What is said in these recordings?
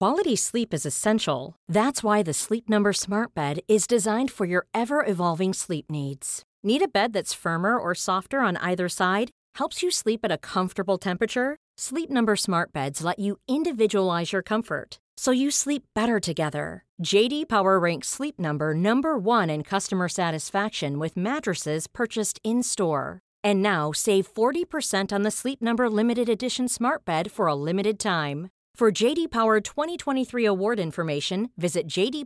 Quality sleep is essential. That's why the Sleep Number Smart Bed is designed for your ever-evolving sleep needs. Need a bed that's firmer or softer on either side? Helps you sleep at a comfortable temperature? Sleep Number Smart Beds let you individualize your comfort, so you sleep better together. JD Power ranks Sleep Number number 1 in customer satisfaction with mattresses purchased in-store. And now, save 40% on the Sleep Number Limited Edition Smart Bed for a limited time. For JD Power 2023 award information, visit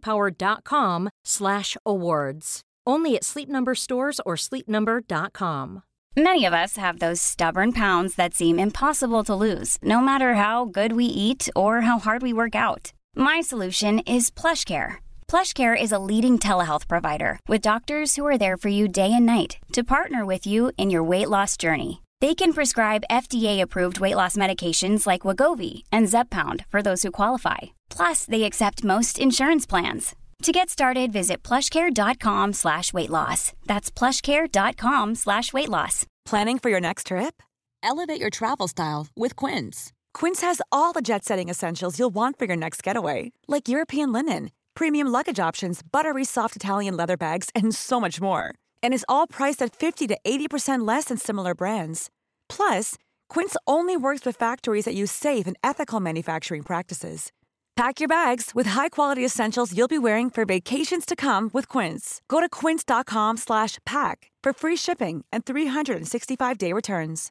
jdpower.com/awards. Only at Sleep Number stores or sleepnumber.com. Many of us have those stubborn pounds that seem impossible to lose, no matter how good we eat or how hard we work out. My solution is PlushCare. PlushCare is a leading telehealth provider with doctors who are there for you day and night to partner with you in your weight loss journey. They can prescribe FDA-approved weight loss medications like Wegovy and Zepbound for those who qualify. Plus, they accept most insurance plans. To get started, visit plushcare.com/weightloss. That's plushcare.com/weightloss. Planning for your next trip? Elevate your travel style with Quince. Quince has all the jet-setting essentials you'll want for your next getaway, like European linen, premium luggage options, buttery soft Italian leather bags, and so much more. And is all priced at 50 to 80% less than similar brands. Plus, Quince only works with factories that use safe and ethical manufacturing practices. Pack your bags with high-quality essentials you'll be wearing for vacations to come with Quince. Go to quince.com/pack for free shipping and 365-day returns.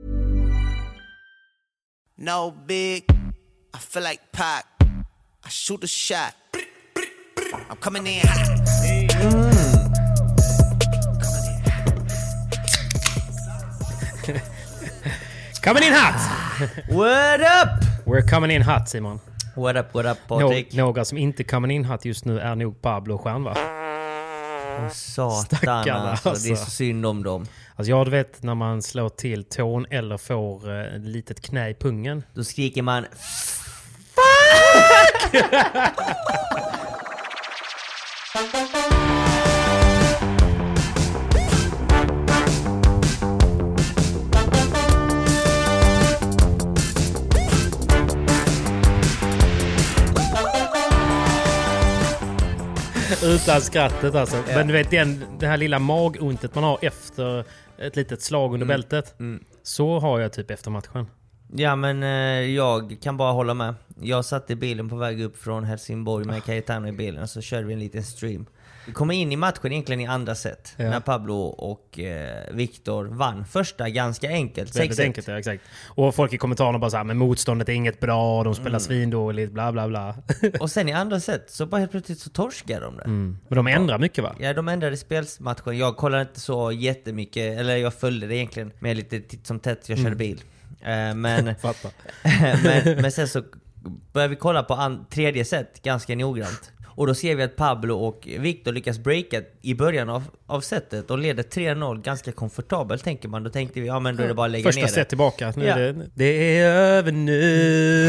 No big, I feel like Pac. I shoot a shot. I'm coming in hot. Coming in hot! What up? We're coming in hot, Simon. What up, Patrik? Några som inte coming in hot just nu är nog Pablo och Juan, va? Satan, alltså. Det är så synd om dem. Alltså jag vet när man slår till tån eller får ett litet knä i pungen. Då skriker man fuck! Utan skrattet alltså. Ja. Men du vet det här lilla magontet man har efter ett litet slag under bältet. Så har jag typ efter matchen. Ja, men jag kan bara hålla med. Jag satt i bilen på väg upp från Helsingborg med Cayetano i bilen, och så körde vi en liten stream. Vi kom in i matchen egentligen i andra set, när Pablo och Victor vann. Första ganska enkelt, 6-1. Enkelt, ja, exakt. Och folk i kommentarerna bara så här, men motståndet är inget bra, de spelar svindåligt, bla bla bla. Och sen i andra set så bara helt plötsligt så torskar de det. Men de ändrar mycket, va? Ja, de ändrade spelsmatchen. Jag kollade inte så jättemycket, eller jag följde det egentligen med lite titt som tätt, jag körde bil. Men sen så började vi kolla på tredje set ganska noggrant. Och då ser vi att Pablo och Victor lyckas breaka i början av setet och leder 3-0 ganska komfortabelt, tänker man. Då tänkte vi, ja men då är det bara att lägga första ner det. Första set tillbaka. Nu är det är över nu.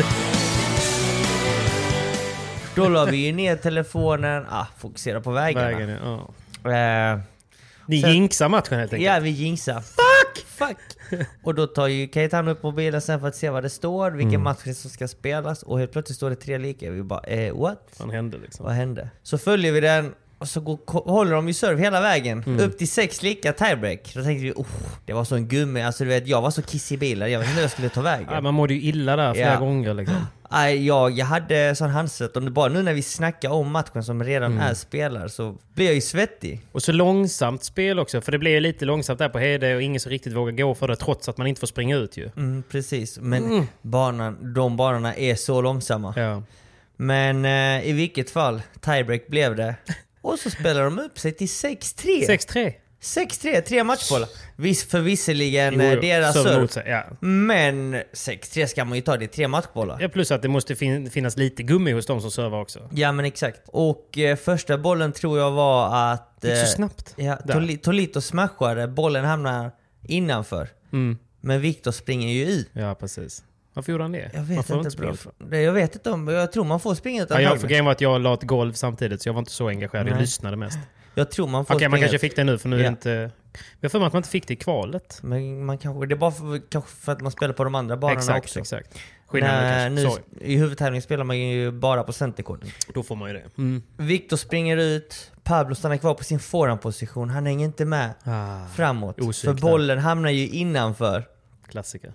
Då la vi ju ner telefonen. Fokusera på vägarna. Ni jinxar matchen helt enkelt. Ja, vi jinxar. Fuck! Och då tar ju Cayetano upp mobilen sen för att se vad det står, vilken match som ska spelas, och helt plötsligt står det 3 lika. Vi bara, what? Vad hände liksom? Vad hände? Så följer vi den, och så håller de ju serve hela vägen upp till 6 lika tiebreak. Då tänkte vi, det var så en gummi. Alltså du vet, jag var så kiss i bilen. Jag vet inte hur jag skulle ta vägen. Ja, man mådde ju illa där flera gånger liksom. Jag hade sån handset. Om det bara nu när vi snackar om matchen som redan är spelar, så blir jag ju svettig. Och så långsamt spel också. För det blir ju lite långsamt där på Hede, och ingen så riktigt vågar gå för det, trots att man inte får springa ut ju. Precis, men de banorna är så långsamma. Ja. Men i vilket fall, tiebreak blev det. Och så spelar de upp sig till 6-3. 6-3, 3 matchbollar. Visserligen deras serve. Ja. Men 6-3 ska man ju ta, det är 3 matchbollar. Ja, plus att det måste finnas lite gummi hos dem som servar också. Ja, men exakt. Och första bollen tror jag var att... Det gick så snabbt. Ja, Tolito smashade, bollen hamnar innanför. Men Victor springer ju ut. Ja, precis. Varför gjorde han det? Jag vet inte om. Jag tror man får springa utan jag för grejen var att jag la ett golv samtidigt, så jag var inte så engagerad. Jag lyssnade mest. Jag tror man får springa. Man kanske fick det nu, för nu är inte... Jag får att man inte fick det i kvalet. Men man kanske... Det är bara för att man spelar på de andra banorna också. Exakt. I huvudtävlingen spelar man ju bara på centerkorden. Då får man ju det. Victor springer ut, Pablo stannar kvar på sin forehandposition. Han hänger inte med framåt. Osvikna. För bollen hamnar ju innanför. Klassiker.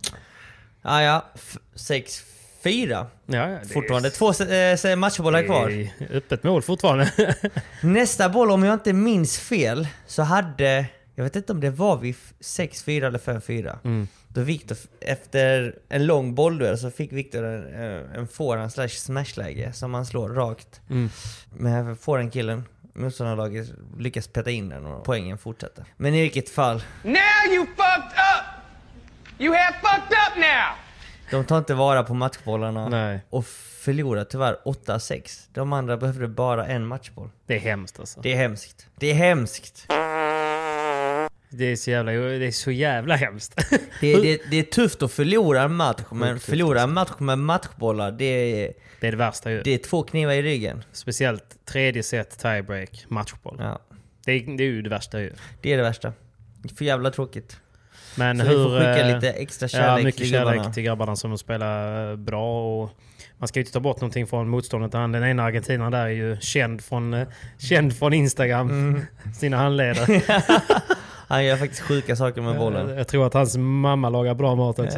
6-4. Ja, fortfarande 2 matchbollar kvar. Öppet mål fortfarande. Nästa boll, om jag inte minns fel, så hade... Jag vet inte om det var vid 6-4 eller 5-4. Då Victor, efter en lång bollduell, så fick Victor en forehand/smashläge som han slår rakt. Men forehandkillen, motståndarlaget, lyckas peta in den och poängen fortsätter. Men i vilket fall... Now you fucked up! You have fucked up now! De tar inte vara på matchbollarna. Nej. Och förlorar tyvärr 8-6. De andra behövde bara en matchboll. Det är hemskt alltså. Det är hemskt. Det är hemskt. Det är så jävla hemskt. Det är tufft att förlora en match, men förlora en match med matchbollar, det är det värsta ju. Det är 2 knivar i ryggen. Speciellt tredje set, tiebreak, matchboll. Ja. Det är ju det värsta ju. Det är det värsta. För jävla tråkigt. Men så hur, vi får skicka lite extra kärlek, mycket kärlek till grabbarna som spelar bra. Och man ska ju inte ta bort någonting från motståndet. Den ena argentinaren där är ju känd från Instagram. Sina handledare. Han gör faktiskt sjuka saker med bollen. Jag tror att hans mamma lagar bra mat också.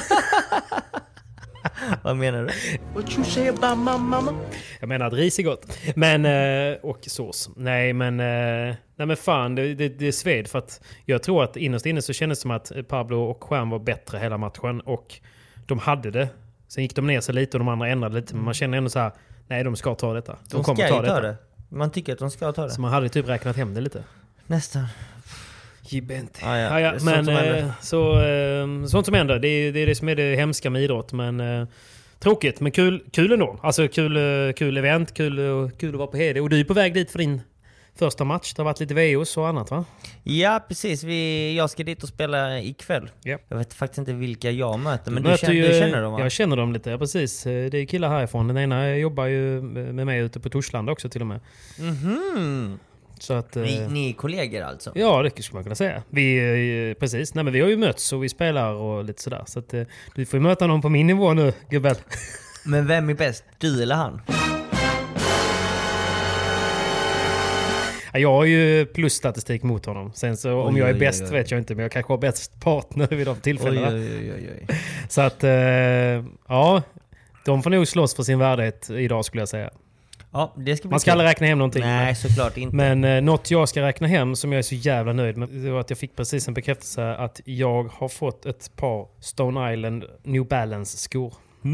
Vad menar du? What you say about my mama? Jag menar att ris är gott. Men, och sås. Nej men fan, det är sved. För att jag tror att innerst inne så kändes det som att Pablo och Juan var bättre hela matchen. Och de hade det. Sen gick de ner sig lite och de andra ändrade lite. Men man känner ändå så här, nej de ska ta detta. De kommer ta detta. Det. Man tycker att de ska ta det. Så man hade typ räknat hem det lite. Nästan. Men sånt som händer. Det är det som är det hemska med idrott. Men tråkigt, men kul ändå. Alltså kul event, kul att vara på Hede. Och du är på väg dit för din första match. Det har varit lite VOs och annat, va? Ja, precis. Jag ska dit och spela ikväll. Yep. Jag vet faktiskt inte vilka jag möter, men du känner dem, va? Jag känner dem lite, ja, precis. Det är killar härifrån. Den ena jobbar ju med mig ute på Torslanda också till och med. Så att, ni är kollegor alltså? Ja, det skulle man kunna säga. Precis. Nej, men vi har ju mötts och vi spelar och lite sådär. Så att, du får ju möta någon på min nivå nu, gubben. Men vem är bäst? Du eller han? Jag har ju plusstatistik mot honom. Sen så om jag är bäst vet jag inte, men jag kanske har bäst partner vid de tillfällena. Oj. Så att, ja, de får nog slåss för sin värdighet idag skulle jag säga. Ja, det ska bli man ska aldrig räkna hem någonting. Nej, såklart inte. Men något jag ska räkna hem som jag är så jävla nöjd med, det var att jag fick precis en bekräftelse att jag har fått ett par Stone Island New Balance skor.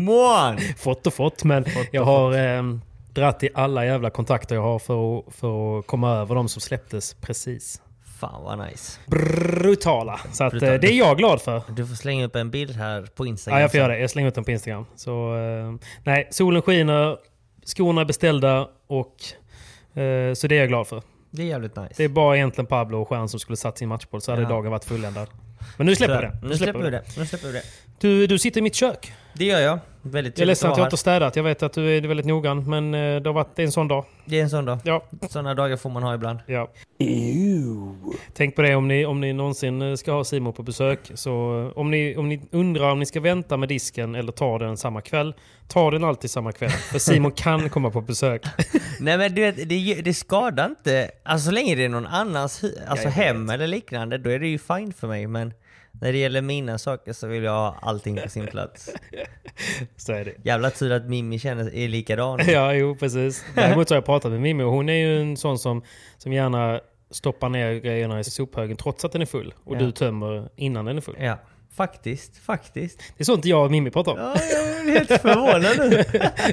Fått, men jag har dratt i alla jävla kontakter jag har för att komma över de som släpptes precis. Fan vad nice. Brutala. Så att, det är jag glad för. Du får slänga upp en bild här på Instagram. Ja, jag får göra det. Jag slänger upp den på Instagram. Så, nej, solen skiner. Skorna är beställda och så det är jag glad för. Det är jävligt nice. Det är bara egentligen Pablo och Stjärn som skulle satt sin matchboll så hade dagen varit fulländad. Men nu släpper vi det. Nu släpper vi det. Du sitter i mitt kök. Det gör jag. Väldigt jag är ledsen att jag inte har städat. Jag vet att du är väldigt noggrann, men det har varit en sån dag. Det är en sån dag. Ja. Såna dagar får man ha ibland. Ja. Tänk på det om ni någonsin ska ha Simon på besök. Så om ni undrar om ni ska vänta med disken eller ta den samma kväll, ta den alltid samma kväll. För Simon kan komma på besök. Nej, men du vet, det skadar inte. Alltså så länge det är någon annans hem eller liknande, då är det ju fine för mig. Men när det gäller mina saker så vill jag ha allting på sin plats. Så är det. Jävla tur att Mimmi är likadan. Ja, jo, precis. Däremot så har jag pratat med Mimmi och hon är ju en sån som gärna stoppar ner grejerna i sophögen trots att den är full. Och du tömmer innan den är full. Ja, faktiskt. Det är sånt jag och Mimmi pratar om. Ja, jag är helt förvånad nu.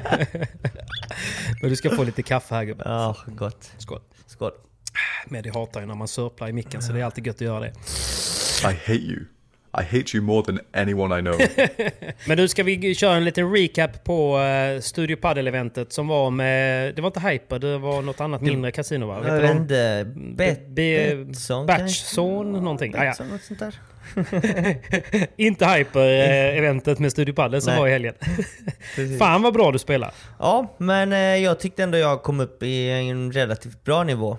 Men du ska få lite kaffe här, gubben. Ja, gott. Skål. Men det hatar ju när man sörplar i micken, så det är alltid gött att göra det. I hate you more than anyone I know. Men nu ska vi köra en liten recap på Studio Padel-eventet som var med... Det var inte Hyper, det var något annat mindre kasino, va? Jag vet inte. Batchzone, någonting. Något sånt där. Inte Hyper-eventet med Studio Padel som var i helgen. Fan vad bra du spelar. Ja, men jag tyckte ändå jag kom upp i en relativt bra nivå.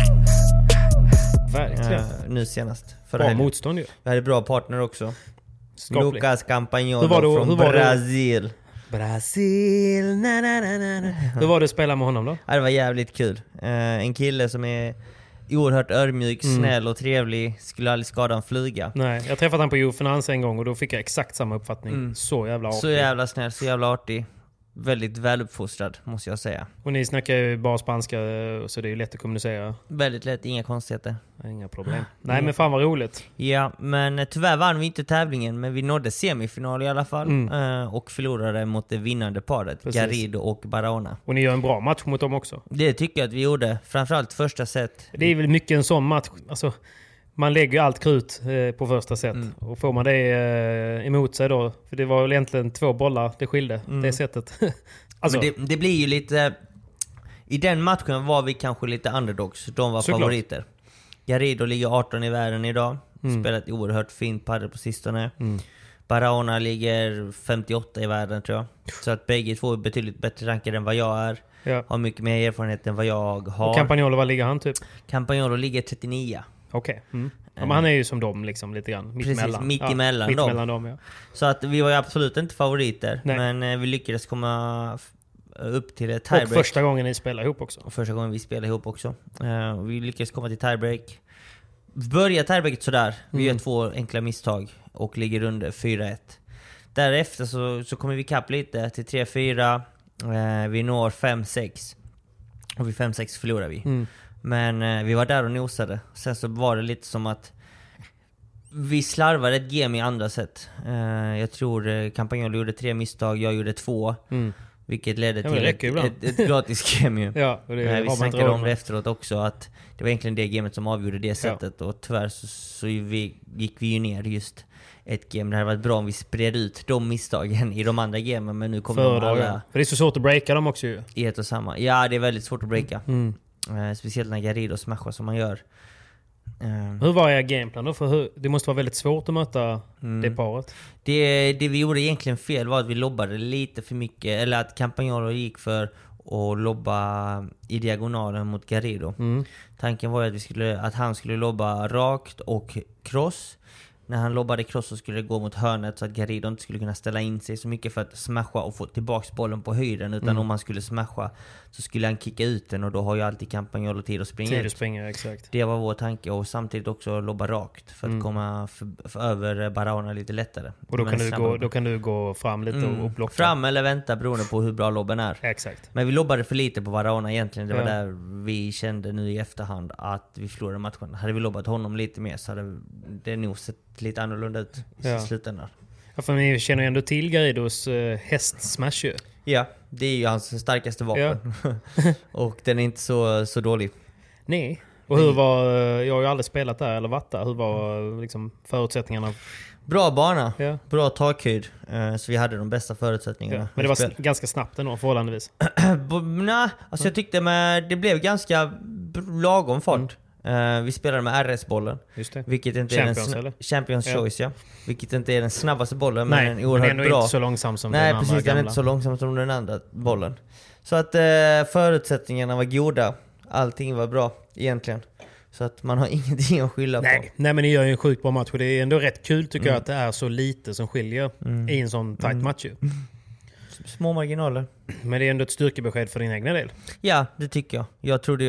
Verkligen. Nu senast. Bra motstånd ju. Jag hade bra partner också. Lucas Campagnolo från Brasil. Brasil, na, na, na, na. Hur var det att spela med honom då? Ja, det var jävligt kul. En kille som är oerhört örmjuk, snäll och trevlig. Skulle aldrig skada en flyga. Nej, jag träffade han på Jofinans en gång och då fick jag exakt samma uppfattning. Så jävla artig. Så jävla snäll, så jävla artig. Väldigt väluppfostrad, måste jag säga. Och ni snackar ju bara spanska, så det är ju lätt att kommunicera. Väldigt lätt, inga konstigheter. Inga problem. Nej, men fan vad roligt. Ja, men tyvärr vann vi inte tävlingen, men vi nådde semifinal i alla fall. Och förlorade mot det vinnande paret, Precis. Garrido och Barahona. Och ni gör en bra match mot dem också. Det tycker jag att vi gjorde, framförallt första set. Det är väl mycket en sån match, alltså man lägger ju allt krut på första set. Och får man det emot sig då, för det var väl egentligen 2 bollar det skilde, det sättet. Alltså, men det blir ju lite... I den matchen var vi kanske lite underdogs, de var såklart favoriter. Garrido ligger 18 i världen idag, spelat oerhört fint padel på sistone. Barahona ligger 58 i världen tror jag. Så att bägge två är betydligt bättre rankade än vad jag är. Ja. Har mycket mer erfarenhet än vad jag har. Och Campagnolo, vad ligger han typ? Campagnolo ligger 39. Okej. Ja, men han är ju som dem liksom lite grann. Mitt emellan dem. Ja. Så att vi var ju absolut inte favoriter. Nej. Men vi lyckades komma upp till ett tiebreak. Och första gången ni spelar ihop också. Och första gången vi spelade ihop också. Vi lyckades komma till tiebreak. Börjar tiebreaket sådär. Vi gör 2 enkla misstag och ligger under 4-1. Därefter så kommer vi kapp lite till 3-4. Vi når 5-6. Och vid 5-6 förlorar vi. Men vi var där och nosade. Sen så var det lite som att vi slarvade ett game i andra sätt. Jag tror Campagnolo gjorde 3 misstag, jag gjorde 2. Vilket ledde till ett gratis game ju. Ja, och det vi snackade om det efteråt också, att det var egentligen det gamet som avgjorde det sättet. Och tyvärr så gick vi ju ner just ett game. Det hade varit bra om vi spred ut de misstagen i de andra gamen, men nu kommer de alla... För det är så svårt att breaka dem också ju. I ett och samma. Ja, det är väldigt svårt att breaka. Speciellt när Garrido smashar som man gör. Hur var er gameplan då? För det måste vara väldigt svårt att möta det paret. Det vi gjorde egentligen fel var att vi lobbade lite för mycket. Eller att Campagnolo gick för att lobba i diagonalen mot Garrido. Tanken var ju att han skulle lobba rakt och cross. När han lobbade cross så skulle det gå mot hörnet, så att Garrido inte skulle kunna ställa in sig så mycket för att smasha och få tillbaks bollen på höjden. Utan om han skulle smasha så skulle han kicka ut den, och då har ju alltid Campagnolo tid att springa Exakt. Det var vår tanke, och samtidigt också lobba rakt för att komma för över Barahona lite lättare. Och då kan du gå fram lite och blocka. Fram eller vänta beroende på hur bra lobben är. Exakt. Men vi lobbade för lite på Barahona egentligen. Det var där vi kände nu i efterhand att vi förlorade matchen. Hade vi lobbat honom lite mer så hade det nog sett lite annorlunda ut i slutändan. Ja, för ni känner ju ändå till Garridos hästsmash ju. Ja, det är ju hans starkaste vapen. Och den är inte så dålig. Nej. Och hur var, jag har ju aldrig spelat där eller varit där. Hur var liksom förutsättningarna? Bra bana, bra takhöjd. Så vi hade de bästa förutsättningarna. Men det var ganska snabbt ändå, förhållandevis. Nej, alltså jag tyckte det blev ganska lagom fart. Vi spelade med RS-bollen. Just det. Vilket inte Champions, är Champions Choice, ja. Vilket inte är den snabbaste bollen, nej, men oerhört ändå bra. Inte så långsam som nej, den andra precis, gamla. den är inte så långsam som den andra bollen. Så att förutsättningarna var goda. Allting var bra egentligen. Så att man har ingenting att skylla på. Nej, men ni gör ju en sjukt bra match. Och det är ändå rätt kul tycker jag att det är så lite som skiljer i en sån tight match ju. Små marginaler. Men det är ändå ett styrkebesked för din egna del. Ja, det tycker jag. Jag trodde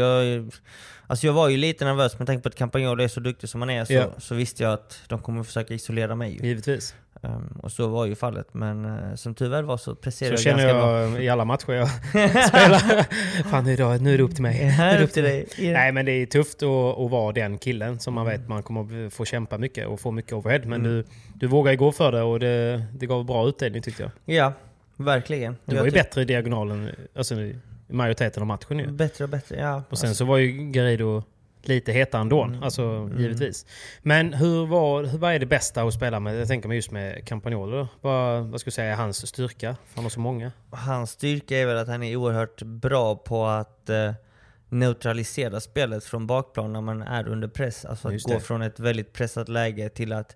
jag var ju lite nervös, men tänk på att Campagnolo är så duktig som han är, så visste jag att de kommer försöka isolera mig. Givetvis. Och så var ju fallet, men som tyvärr var så presterade jag ganska bra. Så känner jag i alla matcher jag spelar. Fan, nu är det upp till mig. Nu är det upp till dig. Nej, men det är tufft att vara den killen som man vet man kommer få kämpa mycket och få mycket overhead. Men du vågar ju gå för det, och det gav bra utdelning tyckte jag. Ja, verkligen. Du var ju bättre i diagonalen, alltså i majoriteten av matchen ju. Bättre och bättre, ja. Och sen så var ju Garrido lite hetare ändå, alltså givetvis. Men vad är det bästa att spela med? Jag tänker mig just med Campagnolo. Vad ska jag säga är hans styrka? För han har så många. Hans styrka är väl att han är oerhört bra på att neutralisera spelet från bakplan när man är under press. Alltså att gå från ett väldigt pressat läge till att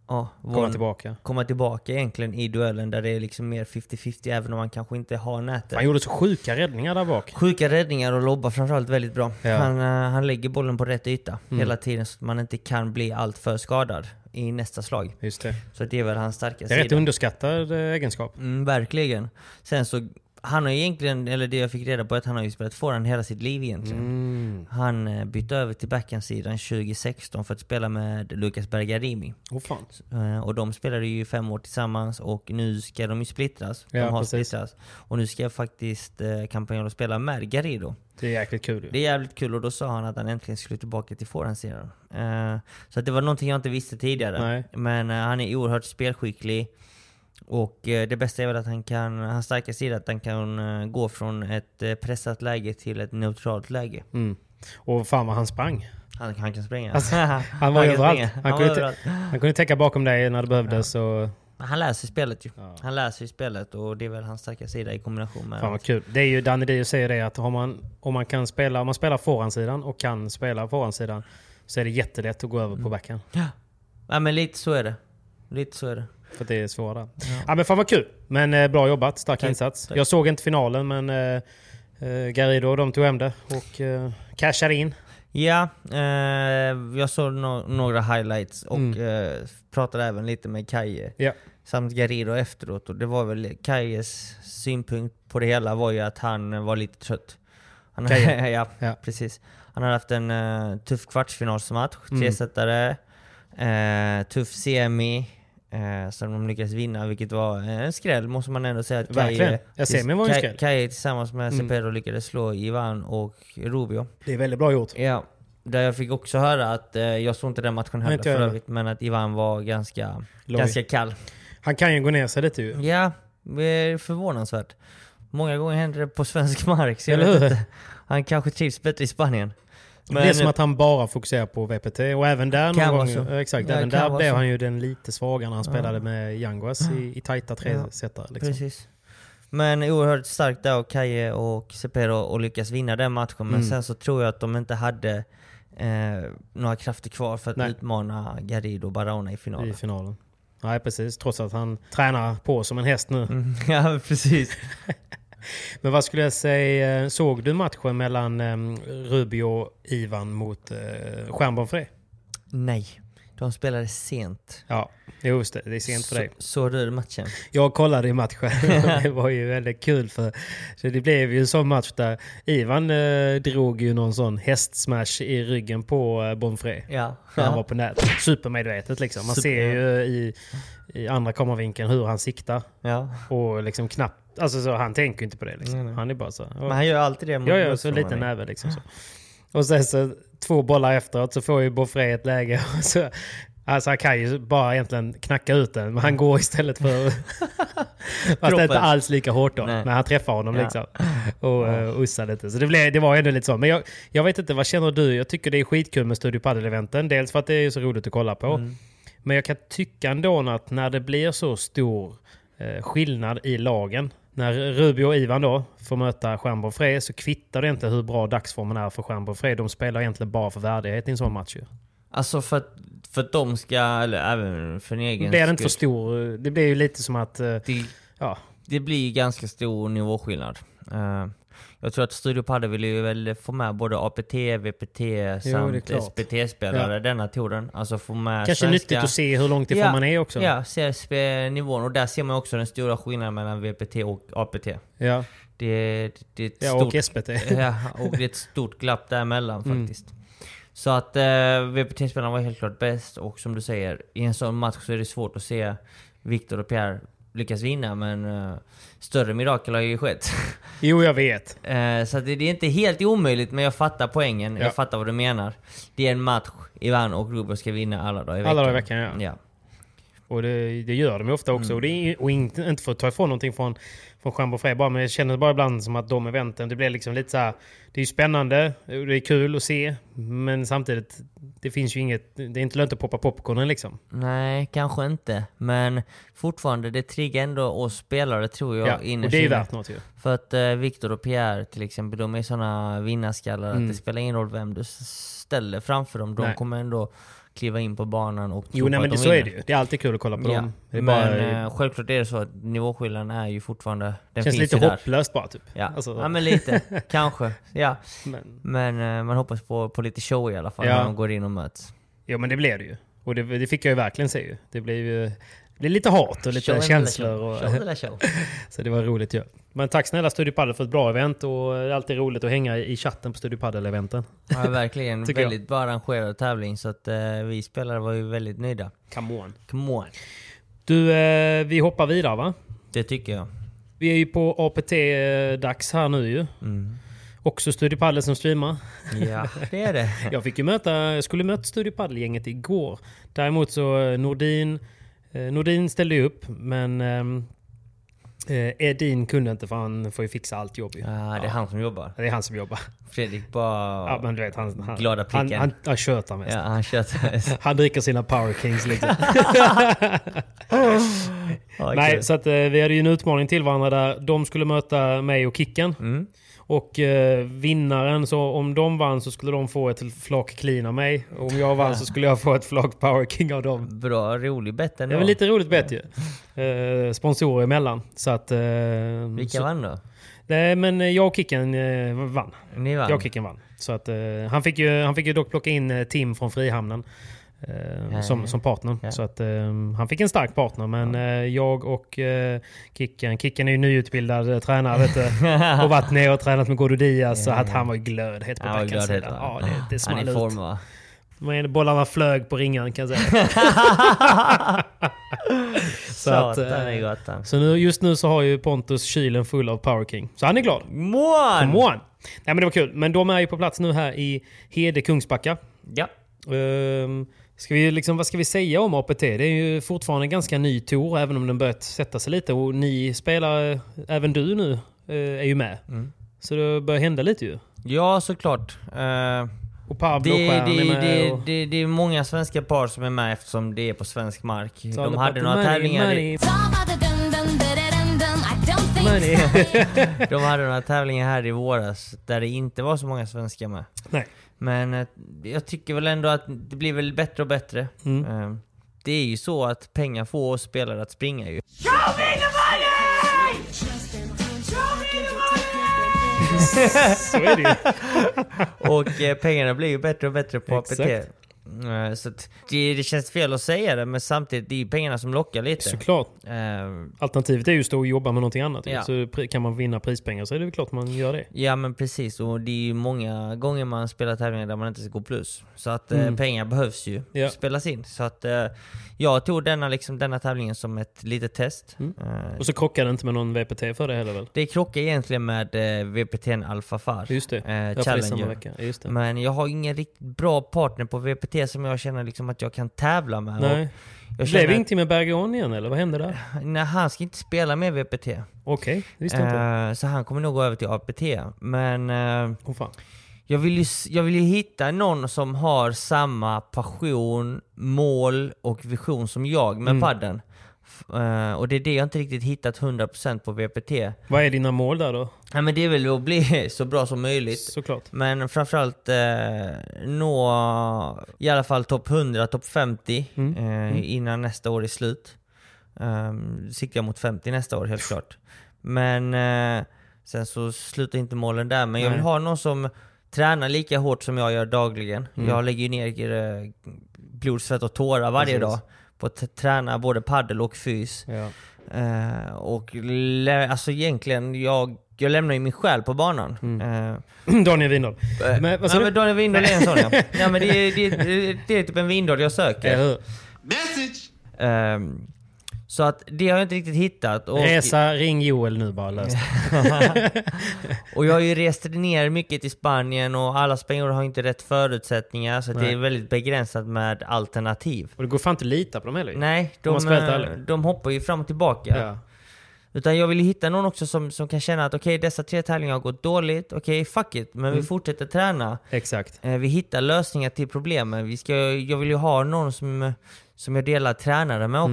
komma tillbaka egentligen i duellen där det är liksom mer 50-50 även om man kanske inte har nätet. Han gjorde så sjuka räddningar där bak. Sjuka räddningar och lobbar framförallt väldigt bra. Ja. Han lägger bollen på rätt yta hela tiden så att man inte kan bli allt för skadad i nästa slag. Just det. Så det är väl hans starka sida. Det är rätt underskattad egenskap. Verkligen. Sen så han har egentligen, eller det jag fick reda på, att han har ju spelat forehand hela sitt liv egentligen. Han bytte över till backhandsidan 2016 för att spela med Lucas Bergarimi. Och de spelade ju 5 år tillsammans och nu ska de ju splittras. De har splittras. Och nu ska jag faktiskt Campagnolo spela med Garrido. Det är jäkligt kul. Det är jävligt kul och då sa han att han äntligen skulle tillbaka till forehandsidan. Så att det var någonting jag inte visste tidigare. Nej. Men han är oerhört spelskicklig. Och det bästa är väl att hans starka sida att han kan gå från ett pressat läge till ett neutralt läge. Och fan vad han sprang. Han kan springa. Alltså, han var överallt. Han kunde täcka bakom dig när det behövdes. Och... Han läser spelet ju. Ja. Han läser spelet och det är väl hans starka sida i kombination med... Fan vad kul. Det är ju Danny Dio säger det att om man spelar forehandsidan och kan spela forehandsidan så är det jättelätt att gå över på backhand. Ja, men lite så är det. För det är svårare. Ja men fan vad kul. Men bra jobbat, stark insats. Tack. Jag såg inte finalen men Garrido de tog hem det och cashade in. Ja, jag såg några highlights och pratade även lite med Kaje. Samt Garrido efteråt och det var väl Kajes synpunkt på det hela var ju att han var lite trött. Ja, precis. Han hade haft en tuff kvartsfinalsmatch, 3-setare, tuff semi som de lyckades vinna, vilket var en skräll måste man ändå säga. Att Kaje tillsammans med Cepero lyckades slå Ivan och Rubio. Det är väldigt bra gjort. Ja, där jag fick också höra att jag såg inte den matchen heller för övrigt, men att Ivan var ganska kall. Han kan ju gå ner sig lite ju. Ja, det är förvånansvärt. Många gånger händer det på svensk mark, så jag vet inte. Han kanske trivs bättre i Spanien. Men det är som att han bara fokuserar på VPT och även där någon gång, exakt, även där blev han ju den lite svagare när han spelade med Yanguas i tajta 3-setare liksom. Precis. Men oerhört starkt där och Kaje och Cepero och lyckas vinna den matchen, men sen så tror jag att de inte hade några krafter kvar för att utmana Garrido och Barahona i finalen. Nej, precis. Trots att han tränar på som en häst nu. Ja, precis. Men vad skulle jag säga, såg du matchen mellan Rubio och Ivan mot Juan Bonfré? Nej, de spelade sent. Ja, just det. Det är sent för dig. Såg du matchen? Jag kollade i matchen. Det var ju väldigt kul så det blev ju en sån match där Ivan drog ju någon sån hästsmash i ryggen på Bonfré. Ja. Han var på nät. Supermedvetet liksom. Man ser ju i andra kameravinkeln hur han siktar. Ja. Och liksom knappt. Alltså så, han tänker inte på det liksom. Han är bara så. Men han gör alltid det. Ja, så en liten näve liksom så. Och sen så 2 bollar efteråt så får ju Bonfré ett läge och så, alltså han kan ju bara egentligen knacka ut den, men han går istället för fast det är inte alls lika hårt då. Men han träffar honom liksom och ussar lite. Så det var ändå lite så. Men jag vet inte, vad känner du? Jag tycker det är skitkul med Studio Padel-eventen. Dels för att det är så roligt att kolla på. Men jag kan tycka ändå att när det blir så stor skillnad i lagen, när Rubio och Ivan då får möta Juan Bonfré, så kvittar det inte hur bra dagsformen är för Juan Bonfré. De spelar egentligen bara för värdighet i en sån match ju. Alltså för att de ska, eller även för en egen... Det är inte för stor. Det blir ju lite som att... Det blir ganska stor nivåskillnad. Jag tror att Studio Padel vill ju väl få med både APT, VPT samt SPT-spelare denna touren. Alltså få med kanske svenska... nyttigt att se hur långt ifrån man är också. Ja, CSP-nivån. Och där ser man också den stora skillnaden mellan VPT och APT. Ja. Det är ett stort, och SPT. Ja, och det är ett stort glapp däremellan faktiskt. Så att VPT-spelarna var helt klart bäst. Och som du säger, i en sån match så är det svårt att se Victor och Pierre lyckas vinna, men större mirakel har ju skett. Jo, jag vet. Så det är inte helt omöjligt, men jag fattar poängen. Jag fattar vad du menar. Det är en match. Ivan och Rubio ska vinna alla dagar i veckan. Alla dagar i veckan, ja. Och det gör de ju ofta också. Och inte för att ta ifrån någonting från Juan Bonfré bara, men jag känner bara ibland som att de eventen, det blir liksom lite så här, det är ju spännande och det är kul att se, men samtidigt det finns ju inget, det är inte lönt att poppa popcornen liksom. Nej, kanske inte, men fortfarande det triggar ändå oss spelare, tror jag. Ja, och det är värt något ju. För att Victor och Pierre till exempel, de är sådana vinnarskallar att det spelar ingen roll vem du ställer framför dem. De kommer ändå kliva in på banan och Jo, nej, men det, så är det ju. Det är alltid kul att kolla på dem. Det är men självklart är det så att nivåskillnaden är ju fortfarande... Den känns finns lite där. hopplöst bara typ. Ja, alltså. ja men lite. Kanske. Ja. Men man hoppas på lite show i alla fall när de går in och möts. Ja, men det blev det ju. Och det fick jag ju verkligen se ju. Det blev ju... Det blir lite hat och lite show känslor. Show. Så det var roligt ju. Ja. Men tack snälla Studio Padel för ett bra event. Och det är alltid roligt att hänga i chatten på Studio Padel-eventen. Ja, verkligen. Väldigt bra arrangerad tävling. Så att vi spelare var ju väldigt nöjda. Come on. Du, vi hoppar vidare va? Det tycker jag. Vi är ju på APT-dags här nu ju. Också Studio Padel som streamar. Ja, det är det. Jag skulle möta Studio Padel-gänget igår. Däremot så Nordin ställde ju upp, men Edin kunde inte för han får ju fixa allt jobb ju. Ja, det är han som jobbar. Det är han som jobbar. Fredrik bara... Ja, men du vet, han glada pricken. Han tjötar mest. Ja, han tjötar mest. Han dricker sina Power Kings liksom. Nej, så att vi hade ju en utmaning till varandra där de skulle möta mig och Kicken. Och vinnaren, så om de vann så skulle de få ett flak clean av mig. Och om jag vann så skulle jag få ett flak Power King av dem. Bra, rolig bett ändå. Det var lite roligt bett ju. Sponsorer emellan. Så att, vilka vann då? Men jag och Kicken vann. Ni vann? Jag och Kicken vann. Så att, han fick ju dock plocka in Tim från Frihamnen. Som partner. Så att han fick en stark partner. Men jag och Kicken är ju nyutbildad tränare vet du, och varit ner och tränat med Gordo Diaz. Så att han var ju glödhet på backhandsidan. Ja, det small han är i form va? Men bollarna flög på ringen kan jag säga. Så just nu så har ju Pontus kylen full av Power King. Så han är glad. Come on! Nej men det var kul. Men de är ju på plats nu här i Hede Kungsbacka. Ja. Vad ska vi säga om APT? Det är ju fortfarande en ganska ny tour, även om den börjat sätta sig lite. Och ni spelar, även du nu, är ju med. Så det börjar hända lite ju. Ja, såklart. Och Pablo Stjärn är med. Det är många svenska par som är med eftersom det är på svensk mark. De hade några tävlingar De hade några tävlingar här i våras där det inte var så många svenskar med. Nej. Men jag tycker väl ändå att det blir väl bättre och bättre. Det är ju så att pengar får spelare att springa ju. Show me the money! Show me the money! Så är det ju. Och pengarna blir ju bättre och bättre på APT. Så det känns fel att säga det, men samtidigt det är ju pengarna som lockar lite. Såklart. Alternativet är ju att stå och jobba med någonting annat. Ja. Så kan man vinna prispengar så är det väl klart man gör det. Ja men precis, och det är ju många gånger man spelar tävlingar där man inte ska gå plus. Så att pengar behövs ju spelas in. Så att jag tog denna tävlingen som ett litet test. Och så krockade det inte med någon VPT för det heller väl? Det krockar egentligen med VPT:n Alpha Far. Just det. Challenger. Just det. Men jag har ingen riktigt bra partner på VPT som jag känner liksom att jag kan tävla med. Nej. Jag blev inte med Bergeron igen eller vad hände där? Nej, han ska inte spela med VPT. Okej, det visste jag inte. Så han kommer nog gå över till APT. Men fan. Jag vill ju hitta någon som har samma passion, mål och vision som jag med padden. Och det är det jag inte riktigt hittat 100% på VPT. Vad är dina mål där då? Ja, men det är väl att bli så bra som möjligt. Såklart. Men framförallt nå i alla fall topp 100, topp 50 innan nästa år är slut. Siktar jag mot 50 nästa år helt klart. Men sen så slutar inte målen där. Men jag vill ha någon som tränar lika hårt som jag gör dagligen. Jag lägger ner blod, svett och tårar varje dag på att träna både paddel och fys. Ja. Alltså egentligen jag lämnar ju min själ på banan. Daniel Windahl. Men Daniel Windahl är en sån ja. Men det är typ en Windahl jag söker. Message! Så att det har jag inte riktigt hittat. Resa, ring Joel nu bara löst. Och jag har ju rest ner mycket till Spanien och alla spanjorer har inte rätt förutsättningar så det är väldigt begränsat med alternativ. Och det går fan inte att lita på dem heller. Nej, de hoppar ju fram och tillbaka. Ja. Utan jag vill ju hitta någon också som kan känna att okej, dessa 3 tävlingar har gått dåligt. Okej, fuck it. Men vi fortsätter träna. Exakt. Vi hittar lösningar till problemen. Jag vill ju ha någon som jag delar tränare med också.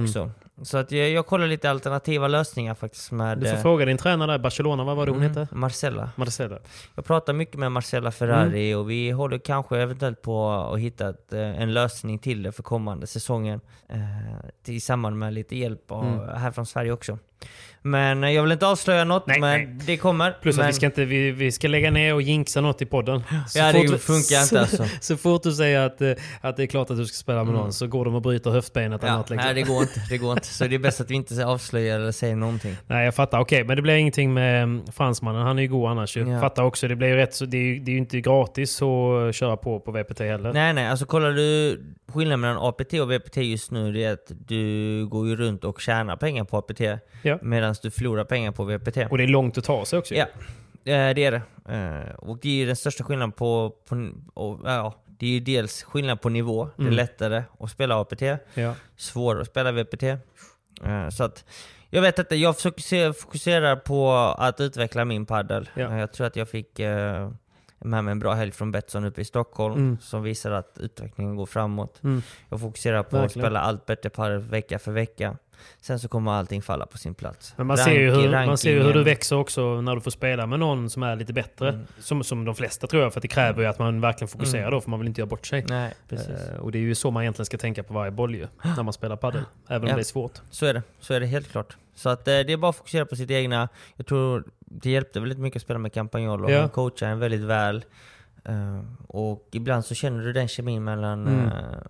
Så att jag kollar lite alternativa lösningar faktiskt med... Du får fråga din tränare där, Barcelona, vad var det hon hette? Marcella. Marcella. Jag pratar mycket med Marcella Ferrari och vi håller kanske eventuellt på att hitta en lösning till det för kommande säsongen. Tillsammans med lite hjälp här från Sverige också. Men jag vill inte avslöja något, men det kommer. Plus att vi ska lägga ner och jinxa något i podden. Det funkar inte alltså. Så fort du säger att det är klart att du ska spela med någon så går de och bryter höftbenet. Nej, det går inte. Så det är bäst att vi inte avslöjar eller säger någonting. Nej, jag fattar. Okej, men det blir ingenting med fransmannen. Han är ju god annars. Jag fattar också. Det blir ju rätt så det är ju inte gratis att köra på VPT heller. Nej. Alltså kollar du skillnaden mellan APT och VPT just nu, det är att du går ju runt och tjänar pengar på APT medan du förlorar pengar på VPT. Och det är långt att ta sig också. Ja, det är det. Och det är ju den största skillnaden på det är ju dels skillnad på nivå. Det är lättare att spela APT. Svårare att spela VPT. Så att jag vet inte, jag fokuserar på att utveckla min paddel. Jag tror att jag fick med mig en bra helg från Betsson uppe i Stockholm som visar att utvecklingen går framåt. Jag fokuserar på att spela allt bättre paddel vecka för vecka. Sen så kommer allting falla på sin plats. Men man ser ju hur du växer också när du får spela med någon som är lite bättre. Som de flesta tror jag, för att det kräver ju att man verkligen fokuserar då, för man vill inte göra bort sig. Nej, precis. Och det är ju så man egentligen ska tänka på varje boll ju, när man spelar paddel. Även om det är svårt. Så är det helt klart. Så att det är bara att fokusera på sitt egna. Jag tror det hjälpte väldigt mycket att spela med Campagnolo. Han coachar en väldigt väl. Och ibland så känner du den kemin mellan...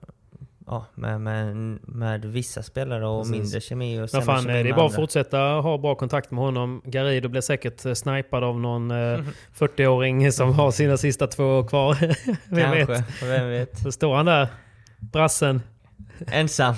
med vissa spelare och mindre kemi och sämre kemi. Det är bara att fortsätta ha bra kontakt med honom. Garrido blir säkert snipad av någon 40-åring som har sina sista 2 kvar. Vem vet? Så står han där, brassen. Ensam.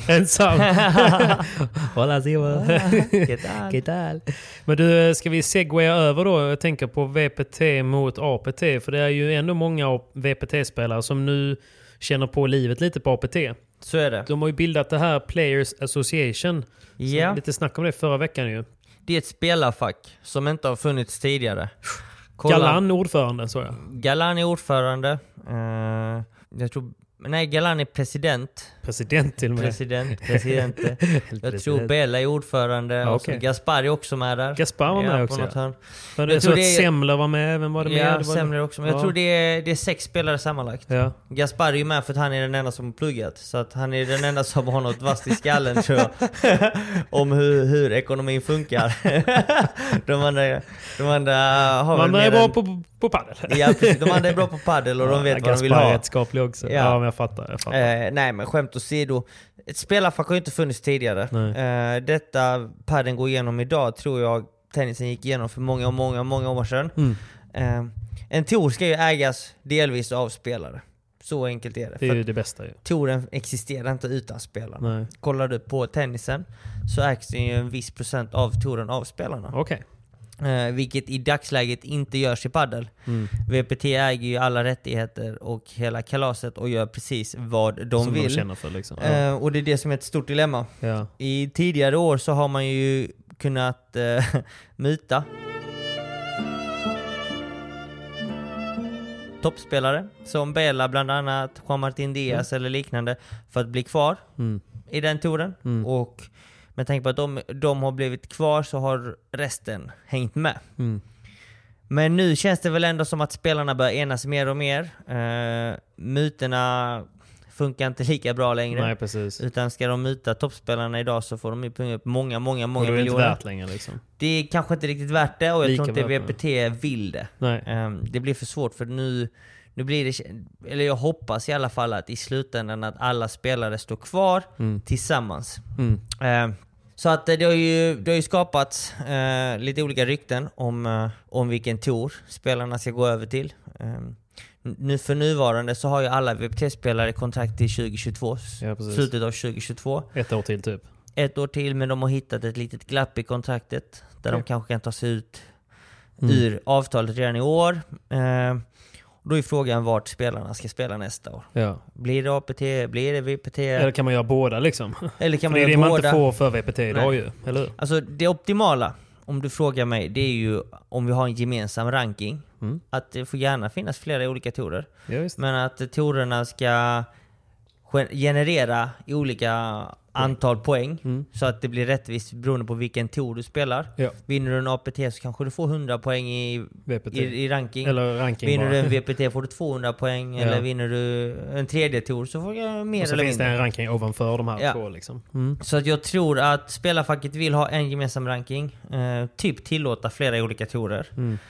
Hola, Simon. ¿Qué tal? Men du, ska vi segwaya över då? Jag tänker på VPT mot APT. För det är ju ändå många VPT-spelare som nu känner på livet lite på APT. Så är det. De har ju bildat det här Players Association. Lite snack om det förra veckan ju. Det är ett spelarfack som inte har funnits tidigare. Galan ordförande, så jag. Galan är ordförande. Jag tror... Nej, Galan är president. President till och med. President. Jag tror Bella är ordförande. Och Gaspar är också med där. Gaspar var med också. Men jag tror att Semler var med. Vem var det med? Ja, Semler också. Men jag tror det är 6 spelare sammanlagt. Ja. Gaspar är ju med för att han är den enda som har pluggat. Så att han är den enda som har något vasst i skallen, tror jag. Om hur ekonomin funkar. De andra har väl är bra på paddel. Ja, precis. De andra är bra på paddel och de vet vad de vill ha. Gaspar är rättskaplig också. Ja, men jag fattar. Nej, men skämt åsido. Ett spelarfack har ju inte funnits tidigare. Detta padden går igenom idag, tror jag tennisen gick igenom för många år sedan. En tour ska ju ägas delvis av spelare. Så enkelt är det. Det är ju det bästa ju. Touren existerar inte utan spelarna. Nej. Kollar du på tennisen så ägs det ju en viss procent av touren av spelarna. Okej. Vilket i dagsläget inte görs i paddel. VPT äger ju alla rättigheter och hela kalaset och gör precis vad de vill. De känner för, liksom. Och det är det som är ett stort dilemma. Ja. I tidigare år så har man ju kunnat muta toppspelare som Bella bland annat, Juan Martín Díaz eller liknande, för att bli kvar i den touren. Och med tanke på att de har blivit kvar så har resten hängt med. Men nu känns det väl ändå som att spelarna börjar enas mer och mer. Muterna funkar inte lika bra längre. Nej, precis. Utan ska de muta toppspelarna idag så får de ju punga upp många miljoner. Det är inte värt längre liksom. Det är kanske inte riktigt värt det, och jag tror inte VPT vill det. Nej. Det blir för svårt, för nu blir det, eller jag hoppas i alla fall att i slutändan att alla spelare står kvar tillsammans. Så att det har ju skapats lite olika rykten om vilken tour spelarna ska gå över till. Nu för nuvarande så har ju alla VPT-spelare kontrakt till 2022, slutet av 2022. 1 år till typ. 1 år till, men de har hittat ett litet glapp i kontraktet där de kanske kan ta sig ut ur avtalet redan i år. Då är frågan vart spelarna ska spela nästa år. Ja. Blir det APT? Blir det VPT? Eller kan man göra båda liksom? Eller kan man göra det är båda? Man inte får för VPT idag ju, eller hur? Alltså det optimala, om du frågar mig, det är ju om vi har en gemensam ranking. Att det får gärna finnas flera olika tourer. Ja, men att tourerna ska generera i olika antal poäng så att det blir rättvist beroende på vilken tour du spelar. Ja. Vinner du en APT så kanske du får 100 poäng i ranking. Eller ranking vinner bara. du en VPT får du 200 poäng. Eller vinner du en tredje tour så får du mer och så eller finns mindre. det en ranking ovanför de här två liksom. Så att jag tror att spelarfacket vill ha en gemensam ranking. Typ tillåta flera olika tourer.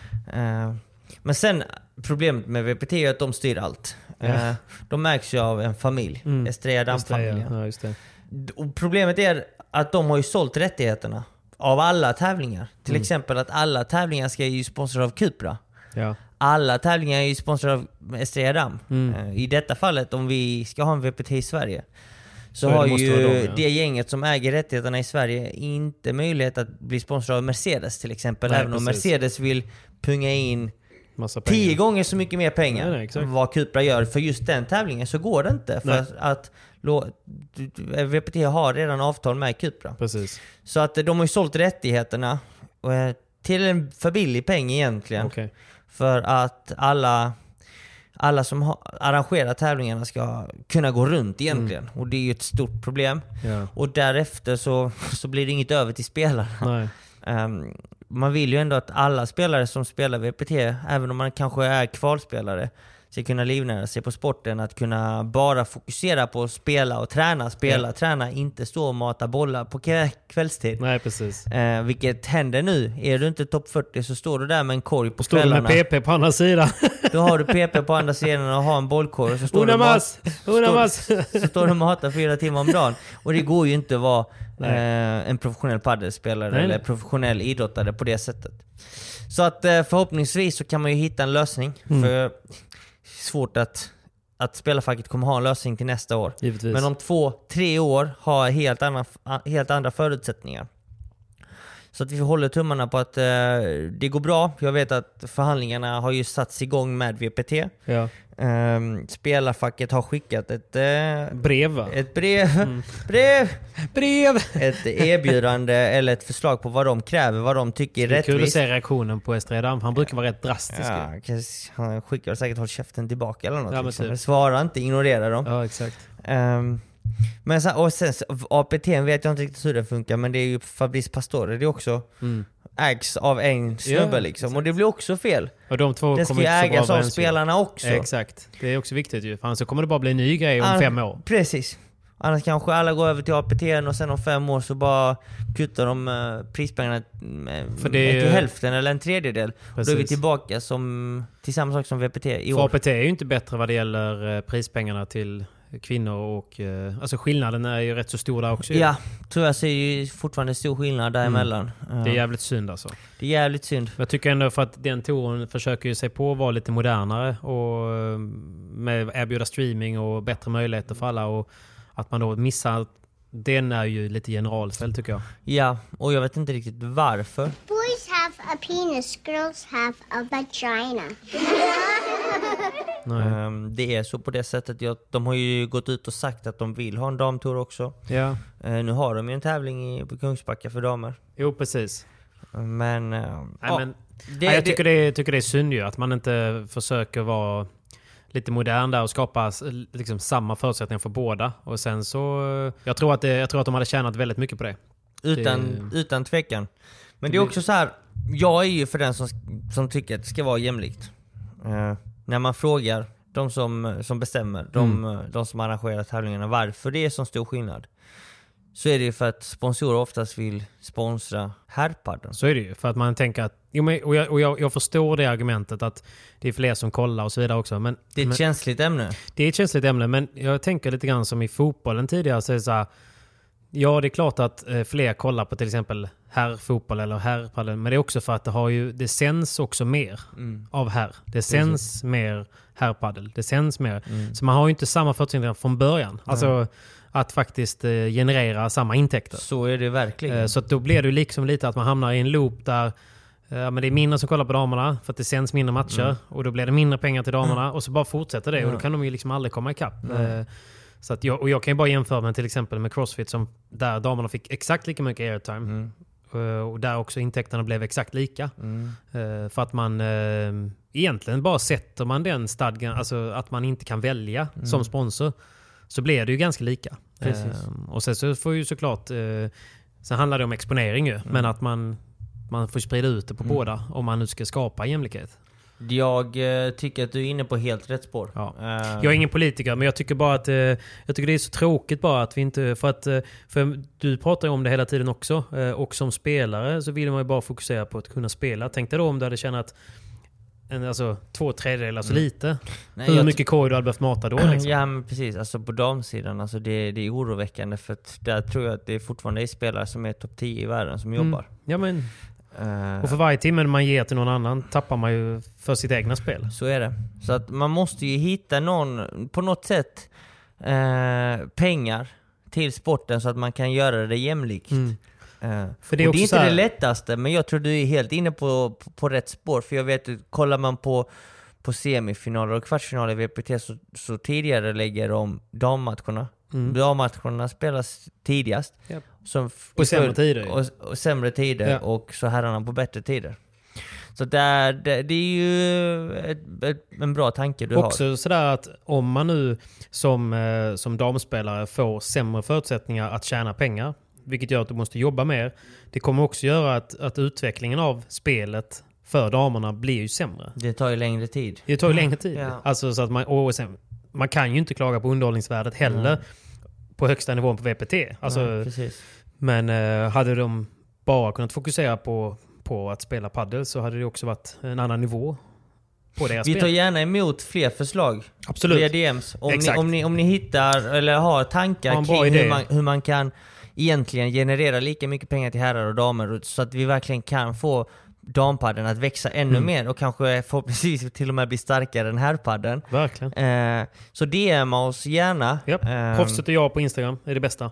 Men sen problemet med VPT är att de styr allt. De märks ju av en familj. Estrella Damm-familjen. Ja, just det. Och problemet är att de har ju sålt rättigheterna av alla tävlingar. Till exempel att alla tävlingar ska ju sponsrade av Cupra. Ja. Alla tävlingar är ju sponsrade av Estrella Damm. I detta fallet, om vi ska ha en VPT i Sverige, så har ju det gänget som äger rättigheterna i Sverige inte möjlighet att bli sponsrad av Mercedes till exempel. Nej, även om Mercedes vill punga in 10 gånger så mycket mer pengar än vad Cupra gör för just den tävlingen, så går det inte. För att VPT har redan avtal med Cupra. Precis. Så att de har ju sålt rättigheterna till en för billig peng egentligen. Okay. För att alla som arrangerar tävlingarna ska kunna gå runt egentligen. Och det är ju ett stort problem. Ja. Och därefter så blir det inget över till spelarna. Nej. Man vill ju ändå att alla spelare som spelar VPT, även om man kanske är kvalspelare, ska kunna livnära sig på sporten, att kunna bara fokusera på att spela och träna, träna, inte stå och mata bollar på kvällstid. Nej, precis. Vilket händer nu. Är du inte topp 40 så står du där med en korg på står kvällarna. Står du med PP på andra sidan. Då har du PP på andra sidan och har en bollkorg och så står så står du och matar 4 timmar om dagen. Och det går ju inte att vara en professionell paddelspelare eller professionell idrottare på det sättet. Så att förhoppningsvis så kan man ju hitta en lösning. För svårt att spelarfacket kommer ha en lösning till nästa år. Givetvis. Men om 2-3 år har helt andra förutsättningar. Så att vi håller tummarna på att det går bra. Jag vet att förhandlingarna har ju satts igång med VPT. Ja. Spelarfacket har skickat ett brev, va? Ett brev. Ett erbjudande eller ett förslag på vad de kräver, vad de tycker är rättvist. Kul att se reaktionen på Estrella Damm. Han brukar vara rätt drastisk. Ja, han skickar säkert håll käften tillbaka eller något. Ja, liksom. typ. Svara inte, ignorera dem. Ja, exakt. Men och sen APT vet jag inte riktigt hur det funkar, men det är ju Fabrice Pastore, det är också ägs av en snubbe liksom. Exakt. Och det blir också fel. Och de två det ska ju ägas av spelarna också. Exakt. Det är också viktigt ju. För annars så kommer det bara bli en ny grej om 5 år. Precis. Annars kanske alla går över till APT och sen om 5 år så bara kuttar de prispengarna till hälften eller en tredjedel. Och då är vi tillbaka till samma sak som VPT i år. För APT är ju inte bättre vad det gäller prispengarna till kvinnor och alltså skillnaden är ju rätt så stor där också. Ja, tror jag ser ju fortfarande stor skillnad däremellan. Det är jävligt synd alltså. Det är jävligt synd. Jag tycker ändå för att den touren försöker ju sig på att vara lite modernare och med erbjuda streaming och bättre möjligheter för alla, och att man då missar den är ju lite generalfält tycker jag. Ja, och jag vet inte riktigt varför. Boys have a penis, girls have a vagina. Det är så på det sättet. De har ju gått ut och sagt att de vill ha en damtour också. Ja. Nu har de ju en tävling på Kungsbacka för damer. Jo, precis. Men jag tycker det är synd ju att man inte försöker vara lite modern där och skapa liksom samma förutsättningar för båda. Och sen så jag tror att de hade tjänat väldigt mycket på det. Utan tvekan. Men det är också så här, jag är ju för den som tycker att det ska vara jämlikt. När man frågar de som bestämmer, de som arrangerar tävlingarna, varför det är så stor skillnad, så är det ju för att sponsorer oftast vill sponsra herrpadden. Så är det ju, för att man tänker att jag förstår det argumentet att det är fler som kollar och så vidare också. Men det är ett känsligt ämne. Det är ett känsligt ämne, men jag tänker lite grann som i fotbollen tidigare, så är det så här, ja, det är klart att fler kollar på till exempel herrfotboll eller herrpadel, men det är också för att det sänds också mer av herr. Det sänds mer herrpadel. Det sänds mer. Så man har ju inte samma förutsättningar från början. Alltså att faktiskt generera samma intäkter. Så är det verkligen. Så att då blir det liksom lite att man hamnar i en loop där men det är mindre som kollar på damerna för att det sänds mindre matcher och då blir det mindre pengar till damerna och så bara fortsätter det och då kan de ju liksom aldrig komma ikapp. Så att jag kan ju bara jämföra med till exempel med CrossFit som där damerna fick exakt lika mycket airtime och där också intäkterna blev exakt lika. För att man egentligen bara sätter man den stadgan, alltså att man inte kan välja som sponsor, så blir det ju ganska lika. Och sen så får ju såklart sen handlar det om exponering ju, men att man får sprida ut det på båda om man nu ska skapa jämlikhet. Jag tycker att du är inne på helt rätt spår. Ja. Jag är ingen politiker, men jag tycker bara att jag tycker det är så tråkigt bara att vi inte, för du pratar ju om det hela tiden också, och som spelare så vill man ju bara fokusera på att kunna spela. Tänk dig då om du hade känt alltså 2/3 så lite. Nej, hur mycket korg du hade behövt mata då liksom? Ja, men precis. Alltså på damsidan, alltså det är oroväckande, för att där tror jag att det fortfarande är spelare som är topp 10 i världen som jobbar. Ja, men och för varje timme man ger till någon annan tappar man ju för sitt egna spel. Så är det. Så att man måste ju hitta på något sätt pengar till sporten så att man kan göra det jämlikt. För det är inte det lättaste, men jag tror du är helt inne på rätt spår. För jag vet, kollar man på semifinaler och kvartsfinaler i VPT så tidigare lägger de dammatcherna. Dammatcherna spelas tidigast. Yep. På sämre tider. Och sämre tider, och så herrarna på bättre tider. Så det är ju en bra tanke du har. Också sådär att om man nu som damspelare får sämre förutsättningar att tjäna pengar, vilket gör att du måste jobba mer, det kommer också göra att utvecklingen av spelet för damerna blir ju sämre. Det tar ju längre tid. Ja. Alltså så att man kan ju inte klaga på underhållningsvärdet heller på högsta nivån på VPT. Alltså, precis. Men hade de bara kunnat fokusera på att spela paddel så hade det också varit en annan nivå på deras spel. Vi tar gärna emot fler förslag. Absolut. Fler DMs. Om ni hittar eller har tankar kring hur man kan egentligen generera lika mycket pengar till herrar och damer, så att vi verkligen kan få dampadden att växa ännu mer och kanske förhoppningsvis till och med bli starkare än herrpadden. Verkligen. Så DMa oss gärna. Proffset och jag på Instagram är det bästa.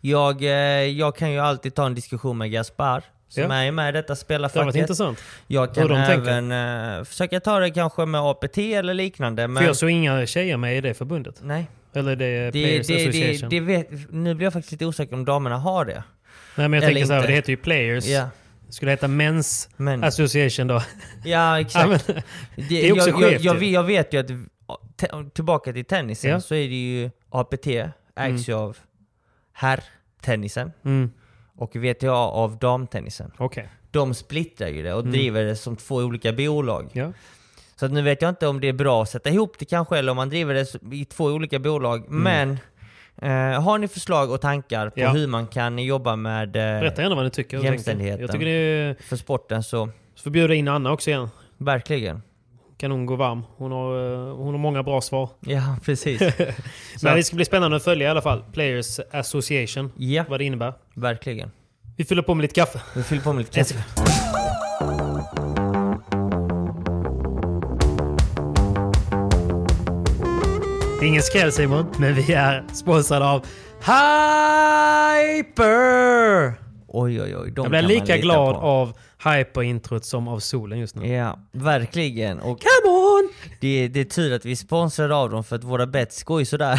Jag kan ju alltid ta en diskussion med Gaspar som är med i detta spelarfacket. Det var intressant. Jag kan även försöka ta det kanske med APT eller liknande. Men för jag såg inga tjejer med i det förbundet. Nej. Eller det Players Association. Nu blir jag faktiskt lite osäker om damerna har det. Nej, men jag tänker så här, det heter ju Players. Det skulle heta Men's Association då. Ja, exakt. Det är också skevt. Jag vet ju att tillbaka till tennisen så är det ju APT ägs ju av herrtennisen och VTA av damtennisen. Okay. De splittrar ju det och driver det som 2 olika bolag. Ja. Så att nu vet jag inte om det är bra att sätta ihop det kanske, eller om man driver det i 2 olika bolag. Men har ni förslag och tankar på hur man kan jobba med berätta gärna vad ni tycker. Jämställdheten jag tycker det är för sporten, så får bjuda in Anna också igen. Verkligen. Kan hon gå varm. Hon har många bra svar. Ja, precis. Men det ska bli spännande att följa i alla fall. Players Association. Ja. Vad det innebär. Verkligen. Vi fyller på med lite kaffe. Det är ingen skräll, Simon, men vi är sponsrade av Hyper! Oj. Jag blir lika glad av Hyper-introt som av solen just nu. Ja, verkligen. Och come on! Det är tur att vi sponsrar av dem, för att våra bets går ju sådär.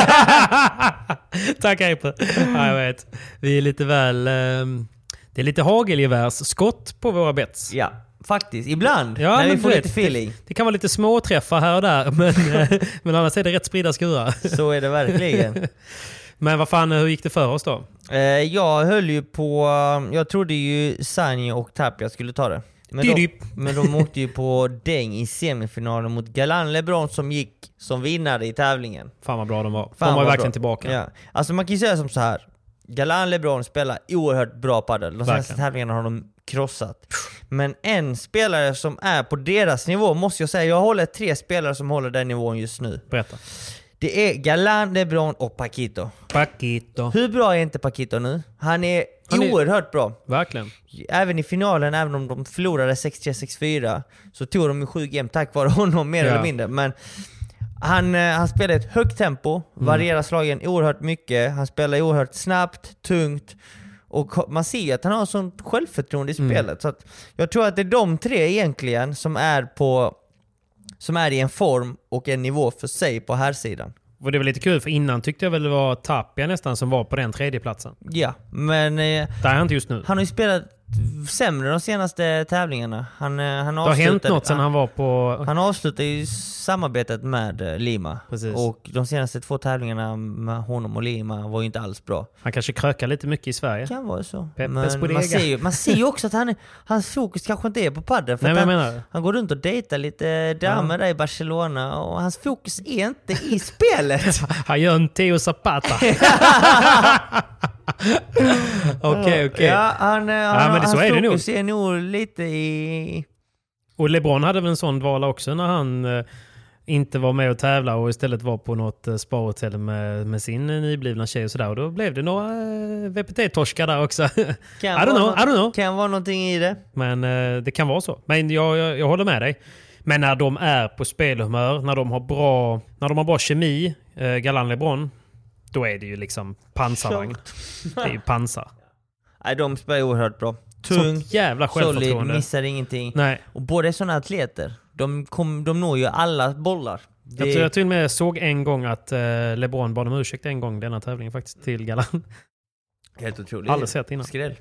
Tack Hyper. Ja, jag vet. Vi är lite väl... det är lite hagelgevärsskott på våra bets. Ja, faktiskt. Ibland. När vi får lite feeling. Det kan vara lite små träffar här och där. Men annars är det rätt spridda skurar. Så är det verkligen. Men vad fan, hur gick det för oss då? Jag höll ju på... Jag trodde ju Sani och Tapia skulle ta det. Men de åkte ju på däng i semifinalen mot Galan LeBron, som gick som vinnare i tävlingen. Fan vad bra de var. De var verkligen tillbaka. Ja. Alltså man kan ju säga som så här. Galan LeBron spelar oerhört bra padel. De senaste tävlingarna har de krossat. Men en spelare som är på deras nivå, måste jag säga. Jag håller 3 spelare som håller den nivån just nu. Berätta. Det är Galan, LeBron och Paquito. Hur bra är inte Paquito nu? Han är oerhört bra. Verkligen. Även i finalen, även om de förlorade 6-3-6-4, så tog de 7 game tack vare honom, mer eller mindre. Men han spelar ett högt tempo, varierar slagen oerhört mycket. Han spelar oerhört snabbt, tungt. Och man ser att han har sånt självförtroende i spelet. Så att jag tror att det är de 3 egentligen som är i en form och en nivå för sig på här sidan. Och det var lite kul, för innan tyckte jag väl det var Tapia nästan som var på den 3:e platsen. Ja, men där är han inte just nu. Han har ju spelat sämre de senaste tävlingarna. Han det har hänt något sen han var på... Han avslutade ju samarbetet med Lima. Precis. Och de senaste 2 tävlingarna med honom och Lima var ju inte alls bra. Han kanske krökar lite mycket i Sverige. Kan vara så. Peppes Men Bodega. man ser ju också att hans fokus kanske inte är på padel. För Nej, att han går runt och dejtar lite damer där i Barcelona. Och hans fokus är inte i spelet. Han gör en Theo Zapata. Okej. Ja, hans så är det fokus är nog lite i... Och LeBron hade väl en sån val också när han inte var med och tävla och istället var på något sparhotell med sin nyblivna tjej och sådär. Och då blev det några VPT-torskar där också. I don't know. Kan vara någonting i det. Men det kan vara så. Men jag håller med dig. Men när de är på spelhumör, när de har bra kemi, Galan LeBron, då är det ju liksom pansarvagn. Det är ju pansar. Nej, de spelar oerhört bra. Tung, jävla självförtroende. solid, missar ingenting. Nej. Och båda är sådana atleter. De når ju alla bollar. Jag till och med såg en gång att LeBron bad om ursäkt en gång denna tävlingen faktiskt till Galan. Helt otroligt. Aldrig sett innan. Skräll.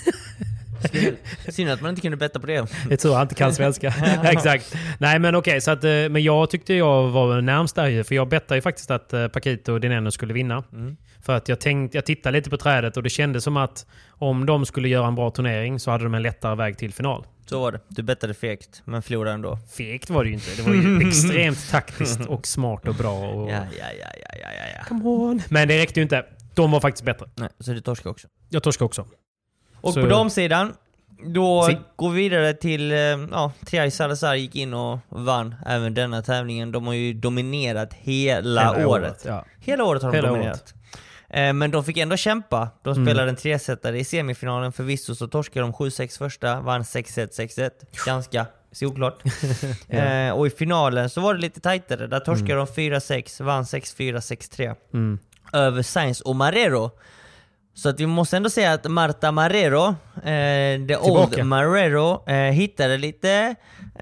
Synd att man inte kunde betta på det. Jag tror han inte kan svenska. Exakt. Nej men okej, så att, men jag tyckte jag var närmst där ju. För jag bettade ju faktiskt att Paquito och Dineno skulle vinna. För att jag tittade lite på trädet och det kändes som att om de skulle göra en bra turnering så hade de en lättare väg till final. Så var det. Du bettade fegt, men förlorade ändå. Fegt var det ju inte. Det var ju extremt taktiskt och smart och bra. Och... Ja. Come on. Men det räckte ju inte. De var faktiskt bättre. Nej, så du torskade också. Jag torskade också. Och så... på damsidan, då går vi vidare till Triay Salazar gick in och vann även denna tävlingen. De har ju dominerat hela året. Ja. Hela året har de dominerat. Men de fick ändå kämpa. De spelade en 3-setare i semifinalen. Förvisso så torskade de 7-6 första, vann 6-1, 6-1. Ganska såklart. Och i finalen så var det lite tajtare. Där torskade de 4-6, vann 6-4, 6-3. Över Sainz och Marrero. Så att vi måste ändå säga att Marta Marrero, the old Marrero, hittade lite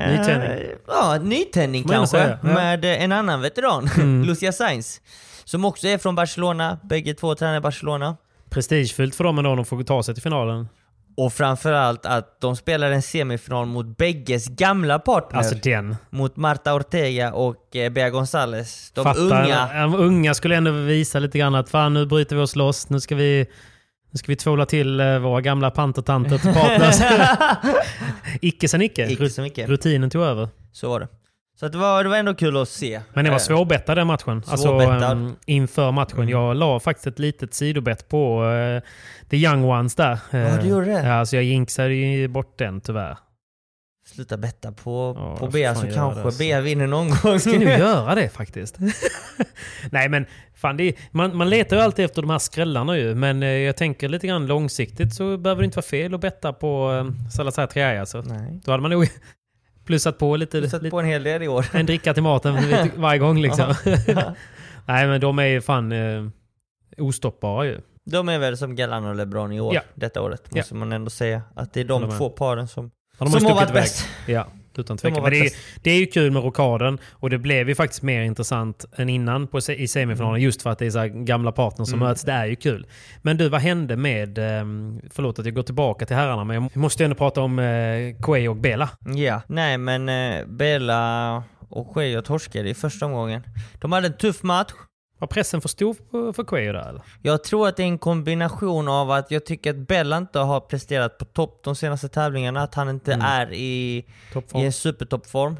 nytändning kanske med en annan veteran, Lucia Sainz, som också är från Barcelona. Bägge två tränar i Barcelona. Prestigefyllt för dem ändå, de får ta sig till finalen. Och framförallt att de spelar en semifinal mot bägges gamla partner. Alltså den. Mot Marta Ortega och Bea González. De unga skulle ändå visa lite grann att fan, nu bryter vi oss loss. Nu ska vi tvåla till våra gamla pantertanter till partners. Icke som icke. Rutinen tog över. Så var det. Så det var ändå kul att se. Men det var svårbettad den matchen. Alltså inför matchen. Jag la faktiskt ett litet sidobett på the young ones där. Ja, du gjorde det. Ja, så jag jinxade ju bort den tyvärr. Sluta betta på Bea så kanske det, Bea vinner någon gång. Ska nu göra det faktiskt. Nej men fan, man letar ju alltid efter de här skrällarna ju. Men jag tänker lite grann långsiktigt så behöver det inte vara fel att betta på Salazar Triay. Alltså. Då hade man nog plussat på på en hel del i år. En dricka till maten varje gång liksom. Nej men de är ju fan ostoppbara ju. De är väl som Galan och LeBron i år, detta året. Måste man ändå säga att det är de två paren som har varit bäst. Ja, utan tvekan. Men det är ju kul med rockaden och det blev ju faktiskt mer intressant än innan i semifinalen just för att det är så här gamla partner som möts. Det är ju kul. Men du, vad hände med förlåt att jag går tillbaka till herrarna, men jag måste ju ändå prata om Cuello och Bela. Ja, nej men Bela och Cuello torskade i första omgången. De hade en tuff match. Var pressen för stor för Cuello där eller? Jag tror att det är en kombination av att jag tycker att Bela inte har presterat på topp de senaste tävlingarna. Att han inte är i en supertoppform.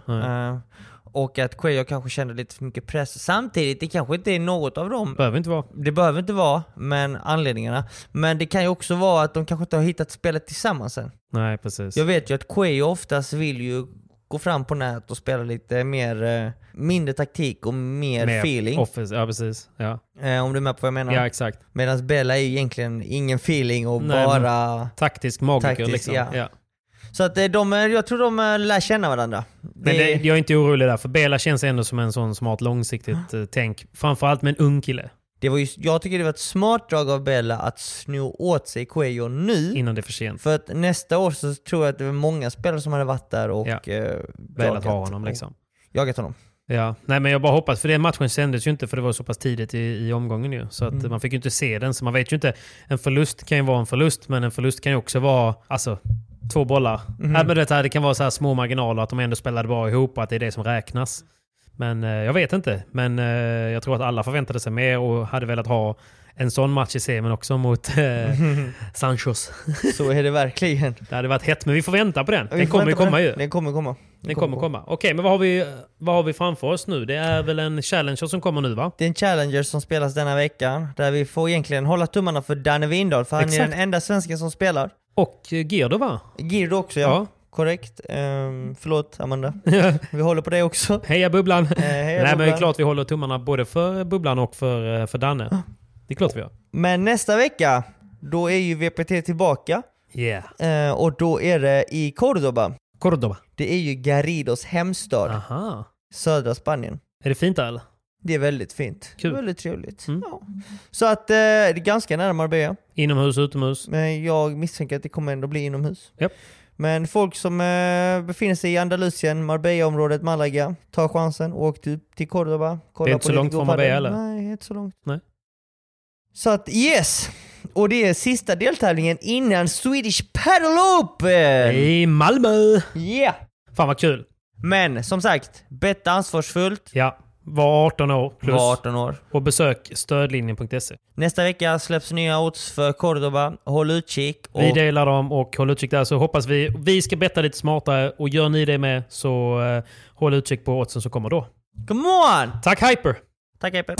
Och att Cuello kanske kände lite för mycket press. Samtidigt, det kanske inte är något av dem. Det behöver inte vara, men anledningarna. Men det kan ju också vara att de kanske inte har hittat spelet tillsammans än. Nej, precis. Jag vet ju att Cuello oftast vill ju gå fram på nät och spela lite mindre taktik och mer feeling. Ja, precis. Ja. Om du är med på vad jag menar. Ja, exakt. Medan Bela är ju egentligen ingen feeling och bara taktisk magiker liksom. Ja. Så att jag tror de lär känna varandra. Men jag är inte orolig där, för Bela känns ändå som en sån som har ett långsiktigt tänk. Framförallt med en ung kille. Jag tycker det var ett smart drag av Bela att sno åt sig Cuello nu. Innan det är för sent. För att nästa år så tror jag att det var många spelare som hade varit där och velat ha honom liksom. Jagat honom. Ja, nej men jag bara hoppas, för den matchen sändes ju inte för det var så pass tidigt i omgången ju. Så att man fick ju inte se den, så man vet ju inte. En förlust kan ju vara en förlust, men en förlust kan ju också vara, alltså 2 bollar. Men det kan vara så här små marginaler, att de ändå spelade bra ihop och att det är det som räknas. Men jag vet inte. Men jag tror att alla förväntade sig mer och hade velat ha en sån match i semin också mot Sanchos. Så är det verkligen. Det hade varit hett, men vi får vänta på den. Den kommer ju komma ju. Den kommer komma. Okej, men vad har vi framför oss nu? Det är väl en Challenger som kommer nu, va? Det är en Challenger som spelas denna vecka. Där vi får egentligen hålla tummarna för Danne Windahl. För han är den enda svensken som spelar. Och Girdo, va? Girdo också, ja. Korrekt. Förlåt, Amanda. Vi håller på det också. Heja Bubblan! Heja Nej, Bubblan. men det är klart vi håller tummarna både för Bubblan och för Danne. Det är klart vi gör. Men nästa vecka, då är ju VPT tillbaka. Yeah. Och då är det i Cordoba. Cordoba. Det är ju Garridos hemstad. Aha. Södra Spanien. Är det fint där, eller? Det är väldigt fint. Kul. Väldigt trevligt. Ja. Så att det är ganska nära Marbella. Inomhus, utomhus? Men jag misstänker att det kommer ändå bli inomhus. Yep. Men folk som befinner sig i Andalusien, Marbella-området, Malaga, ta chansen och åk till Cordoba. Det är inte så långt från Marbella, eller? Nej, inte så långt. Nej. Så att yes! Och det är sista deltävlingen innan Swedish Paddle Open! I Malmö! Yeah! Fan vad kul. Men som sagt, betta ansvarsfullt. Ja, var 18 år plus. Var 18 år. Och besök stödlinjen.se. Nästa vecka släpps nya odds för Cordoba. Håll utkik. Och vi delar dem och håll utkik där, så hoppas vi ska betta lite smartare, och gör ni det med så håll utkik på oddsen som kommer då. Come on! Tack Hyper! Tack Hyper!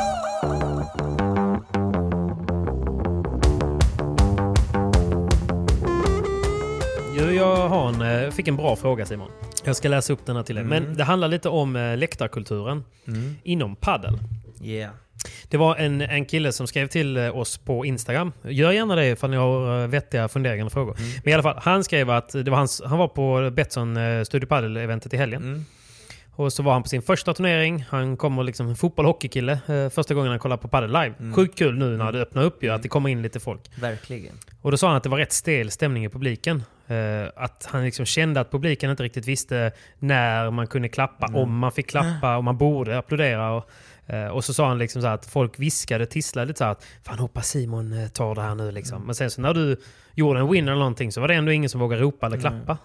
Jag fick en bra fråga, Simon. Jag ska läsa upp den här till er. Men det handlar lite om läktarkulturen inom paddel. Yeah. Det var en kille som skrev till oss på Instagram. Gör gärna det ifall ni har vettiga funderingar och frågor. Men i alla fall, han skrev att det var han var på Betsson Studio Paddle-eventet i helgen. Och så var han på sin första turnering. Han kommer liksom en fotboll-hockeykille. Första gången han kollar på paddel live. Sjukt kul nu när det öppnar upp ju, att det kommer in lite folk. Verkligen. Och då sa han att det var rätt stel stämning i publiken. Att han liksom kände att publiken inte riktigt visste när man kunde klappa. Om man fick klappa, om man borde applådera. Och så sa han liksom så här att folk viskade, tisslade lite så här att fan, hoppas Simon tar det här nu liksom. Men sen så när du gjorde en win eller någonting så var det ändå ingen som vågade ropa eller klappa.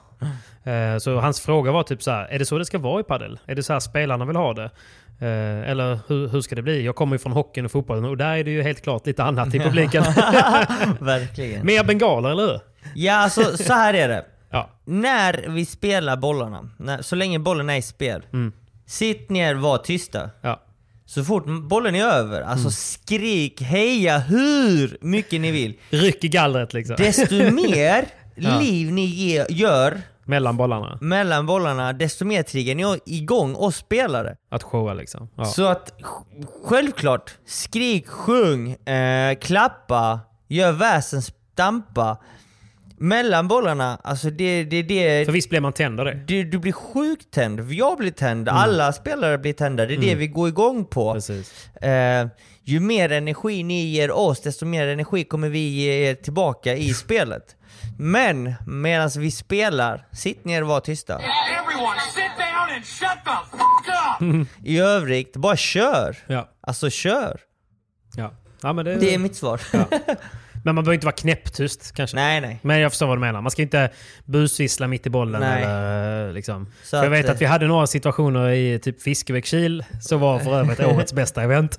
Så hans fråga var typ så här: är det så det ska vara i paddel? Är det så här spelarna vill ha det? Eller hur ska det bli? Jag kommer ju från hockeyn och fotbollen, och där är det ju helt klart lite annat i publiken. Verkligen. Mer bengaler, eller hur? Ja, alltså, så här är det. Ja. När vi spelar bollarna, så länge bollen är i spel, sitt ner, var tysta. Ja. Så fort bollen är över, alltså skrik, heja hur mycket ni vill. Ryck i gallret liksom. Desto mer liv ni gör mellan bollarna, desto mer triggar ni igång och spelare. Att showa liksom. Ja. Så att självklart, skrik, sjung, klappa, gör väsen, stampa. Mellan bollarna, alltså det för visst blir man tänd av det. Du blir sjukt tänd, jag blir tänd, alla spelare blir tända. Det är det vi går igång på. Precis. Ju mer energi ni ger oss, desto mer energi kommer vi ge er tillbaka i spelet. Men medan vi spelar, sitt ner och var tysta. Everyone, sit down and shut the fuck up! I övrigt, bara kör. Ja. Alltså kör. Ja, men det är mitt svar. Ja. Men man behöver inte vara knäpptyst kanske. Nej. Men jag förstår vad du menar. Man ska inte busvissla mitt i bollen. Nej. Eller, liksom. Så för jag vet att vi hade några situationer i typ Fiskebäck-Kil, så var för övrigt årets bästa event.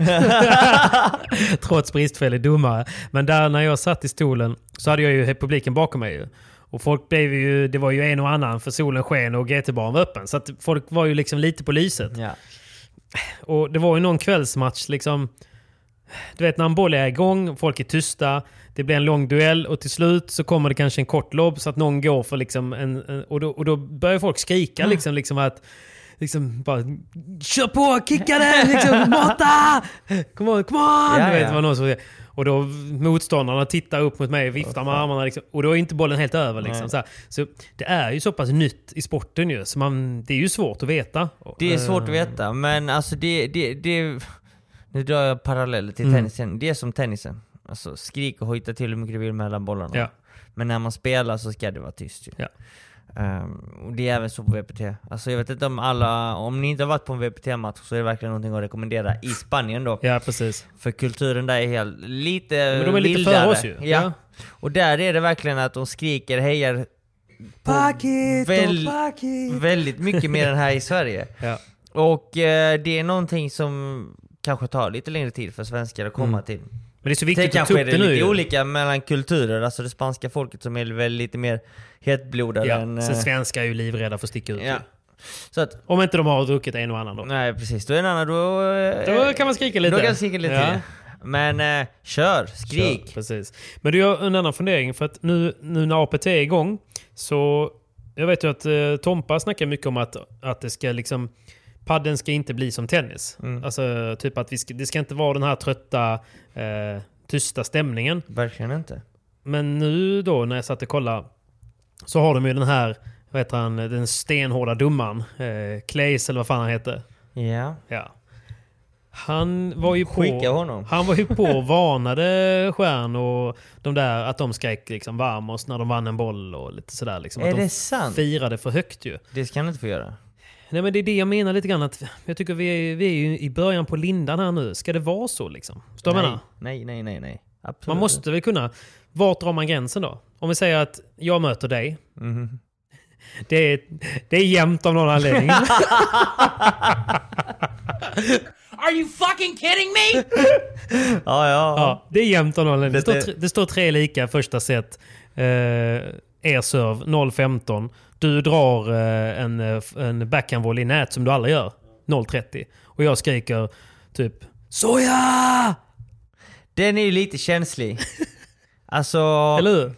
Trots bristfällig domare. Men där när jag satt i stolen så hade jag ju publiken bakom mig. Och folk blev ju, det var ju en och annan, för solen sken och GT-baren var öppen. Så att folk var ju liksom lite på lyset. Ja. Och det var ju någon kvällsmatch liksom. Du vet när en boll är igång, folk är tysta, det blir en lång duell och till slut så kommer det kanske en kort lobb så att någon går för liksom och då börjar folk skrika liksom att liksom bara kör på, kicka den liksom, mata! Come on! Du vet vad någon som säger. Och då motståndarna tittar upp mot mig och viftar med armarna liksom, och då är inte bollen helt över liksom. Så det är ju så pass nytt i sporten ju, så det är ju svårt att veta. Det är svårt att veta, men alltså det nu drar jag paralleller till tennisen. Det är som tennisen. Alltså skrik och hojta till hur mycket du vill mellan bollarna. Ja. Men när man spelar så ska det vara tyst ju. Ja. Och det är även så på VPT. Alltså jag vet inte om ni inte har varit på en VPT-match så är det verkligen någonting att rekommendera i Spanien då. Ja, precis. För kulturen där är helt lite men de är lite vildare. för oss ju. Ja. Och där är det verkligen att de skriker, hejar på väldigt mycket mer än här i Sverige. Ja. Och det är någonting som kanske tar lite längre tid för svenskar att komma till. Men det är så viktigt det att ta upp det nu. Det är lite olika mellan kulturer. Alltså det spanska folket som är väl lite mer hetblodade än... Sen svenskar är ju livrädda för att sticka ut. Ja. Så att, om inte de har druckit en och annan då. Nej, precis. Då är en annan... Då kan man skrika lite. Då kan man skrika lite. Ja. Men kör, skrik. Kör, precis. Men du har en annan fundering. För att nu när APT är igång så... Jag vet ju att Tompa snackar mycket om att det ska liksom... Padden ska inte bli som tennis. Alltså typ att det ska inte vara den här trötta, tysta stämningen. Verkligen inte. Men nu då när jag satt och kollade så har de ju den här, vad heter han, den stenhårda dumman. Clays eller vad fan han heter. Ja. Han var ju på och varnade Stjärn och de där att de skrek liksom Vamos när de vann en boll och lite sådär liksom. Är att det sant? Firade för högt ju. Det ska han inte få göra. Nej, men det är det jag menar lite grann, att jag tycker vi är ju i början på lindan här nu. Ska det vara så liksom? Står jag menar? Nej. Absolut. Man måste väl kunna, vart drar man gränsen då? Om vi säger att jag möter dig. Det är jämnt av någon anledning. Are you fucking kidding me? Ja, det är jämnt av någon anledning. Det står 3 lika första set. Er serve 0-15. Du drar en backhandvolley i nät som du aldrig gör. 0-30. Och jag skriker typ Soja! Den är ju lite känslig. Alltså... Eller hur?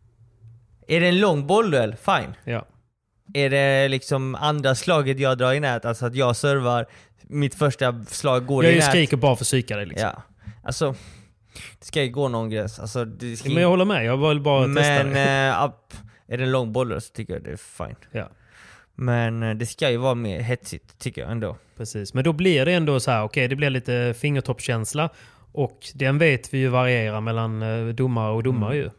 Är det en lång bollduell? Fine. Ja. Är det liksom andra slaget jag drar i nät? Alltså att jag servar, mitt första slag går i nät. Jag skriker bara för att psyka dig liksom. Ja. Alltså... Det ska ju gå någon gräns. Alltså, det ska... Men jag håller med. Jag vill bara testa det. Men är det en lång boll så tycker jag det är fine. Ja. Men det ska ju vara mer hetsigt tycker jag ändå. Precis. Men då blir det ändå så här, okej, det blir lite fingertoppskänsla. Och den vet vi ju varierar mellan domare och domare ju.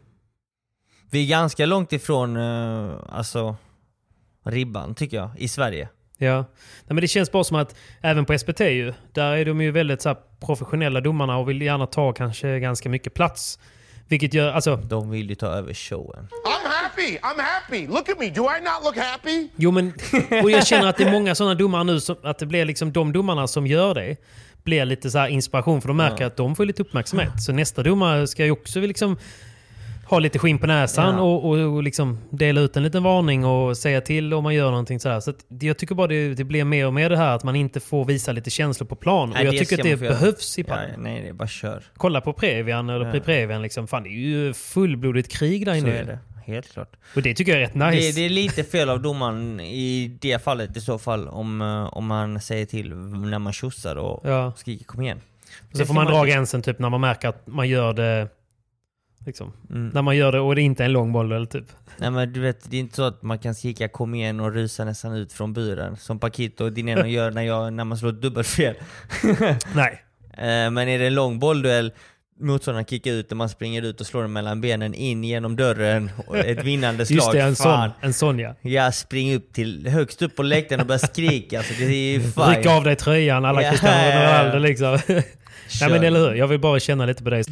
Vi är ganska långt ifrån alltså ribban tycker jag i Sverige. Ja, nej, men det känns bara som att även på SPT ju, där är de ju väldigt så här professionella domarna och vill gärna ta kanske ganska mycket plats. Vilket gör, alltså... De vill ju ta över showen. I'm happy. Look at me. Do I not look happy? Jo, men... Och jag känner att det är många sådana domare nu, att det blir liksom de domarna som gör det blir lite så här inspiration, för de märker att de får lite uppmärksamhet. Så nästa domare ska ju också liksom ha lite skinn på näsan och liksom dela ut en liten varning och säga till om man gör någonting sådär. Så att jag tycker bara det blir mer och mer det här att man inte får visa lite känslor på plan. Och jag tycker att det behövs i padel. Nej, det är bara kör. Kolla på Previan eller Pre-Previan liksom. Fan, det är ju fullblodigt krig där inne. Så är det. Helt klart. Och det tycker jag är rätt nice. Det är lite fel av domaren i det fallet i så fall om man säger till när man tjossar och skriker kom igen. Så får man dra gränsen typ när man märker att man gör det liksom. När man gör det och det inte är en lång boll eller typ. Nej, men du vet, det är inte så att man kan skrika kom igen och rusa nästan ut från buren som Paquito och Dineno gör när man slår ett dubbelfel. Nej. Men är det en lång bollduell, motståndaren kickar ut och man springer ut och slår den mellan benen in genom dörren och ett vinnande slag. Just det, en sån ja. Jag springer upp till högst upp på läktaren och börjar skrika. Alltså, det är ju fine. Rycka av dig tröjan, alla Cristiano Ronaldo liksom. Nej, men eller hur? Jag vill bara känna lite på dig.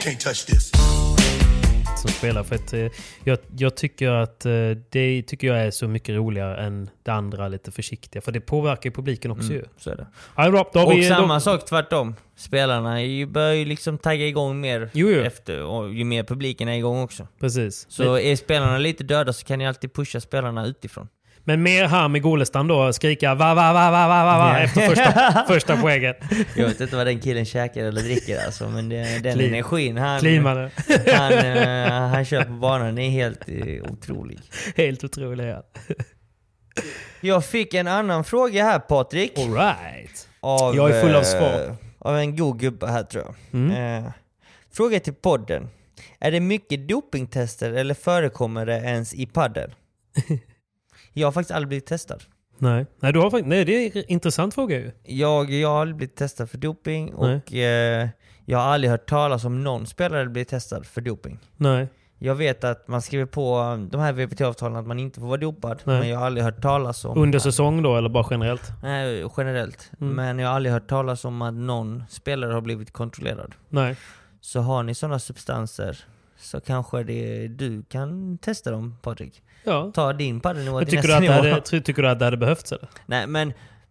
Som spelar, för att jag tycker att det tycker jag är så mycket roligare än det andra lite försiktiga, för det påverkar publiken också ju. Så är det. Och samma sak tvärtom. Spelarna börjar ju liksom tagga igång mer efter, och ju mer publiken är igång också. Precis. Så är spelarna lite döda så kan ni alltid pusha spelarna utifrån. Men mer här med Golestan då, skrika va efter första poängen. Jag vet inte vad den killen käkar eller dricker alltså, men den energin han kör på banan är helt otrolig. Helt otrolig, ja. Jag fick en annan fråga här, Patrik. All right. Jag är full av svar. Av en god gubbe här tror jag. Fråga till podden. Är det mycket dopingtester eller förekommer det ens i padel? Jag har faktiskt aldrig blivit testad. Nej, du har faktiskt. Nej, det är en intressant fråga ju. Jag har aldrig blivit testad för doping och jag har aldrig hört talas om någon spelare blir testad för doping. Nej. Jag vet att man skriver på de här VPT-avtalen att man inte får vara dopad. Nej. Men jag har aldrig hört talas om... Under säsong då eller bara generellt? Nej, generellt. Men jag har aldrig hört talas om att någon spelare har blivit kontrollerad. Nej. Så har ni sådana substanser så kanske du kan testa dem, Patrik. Ja. Ta din paddelnivå till tycker nästa nivå. Tycker du att det hade behövts eller? Nej, men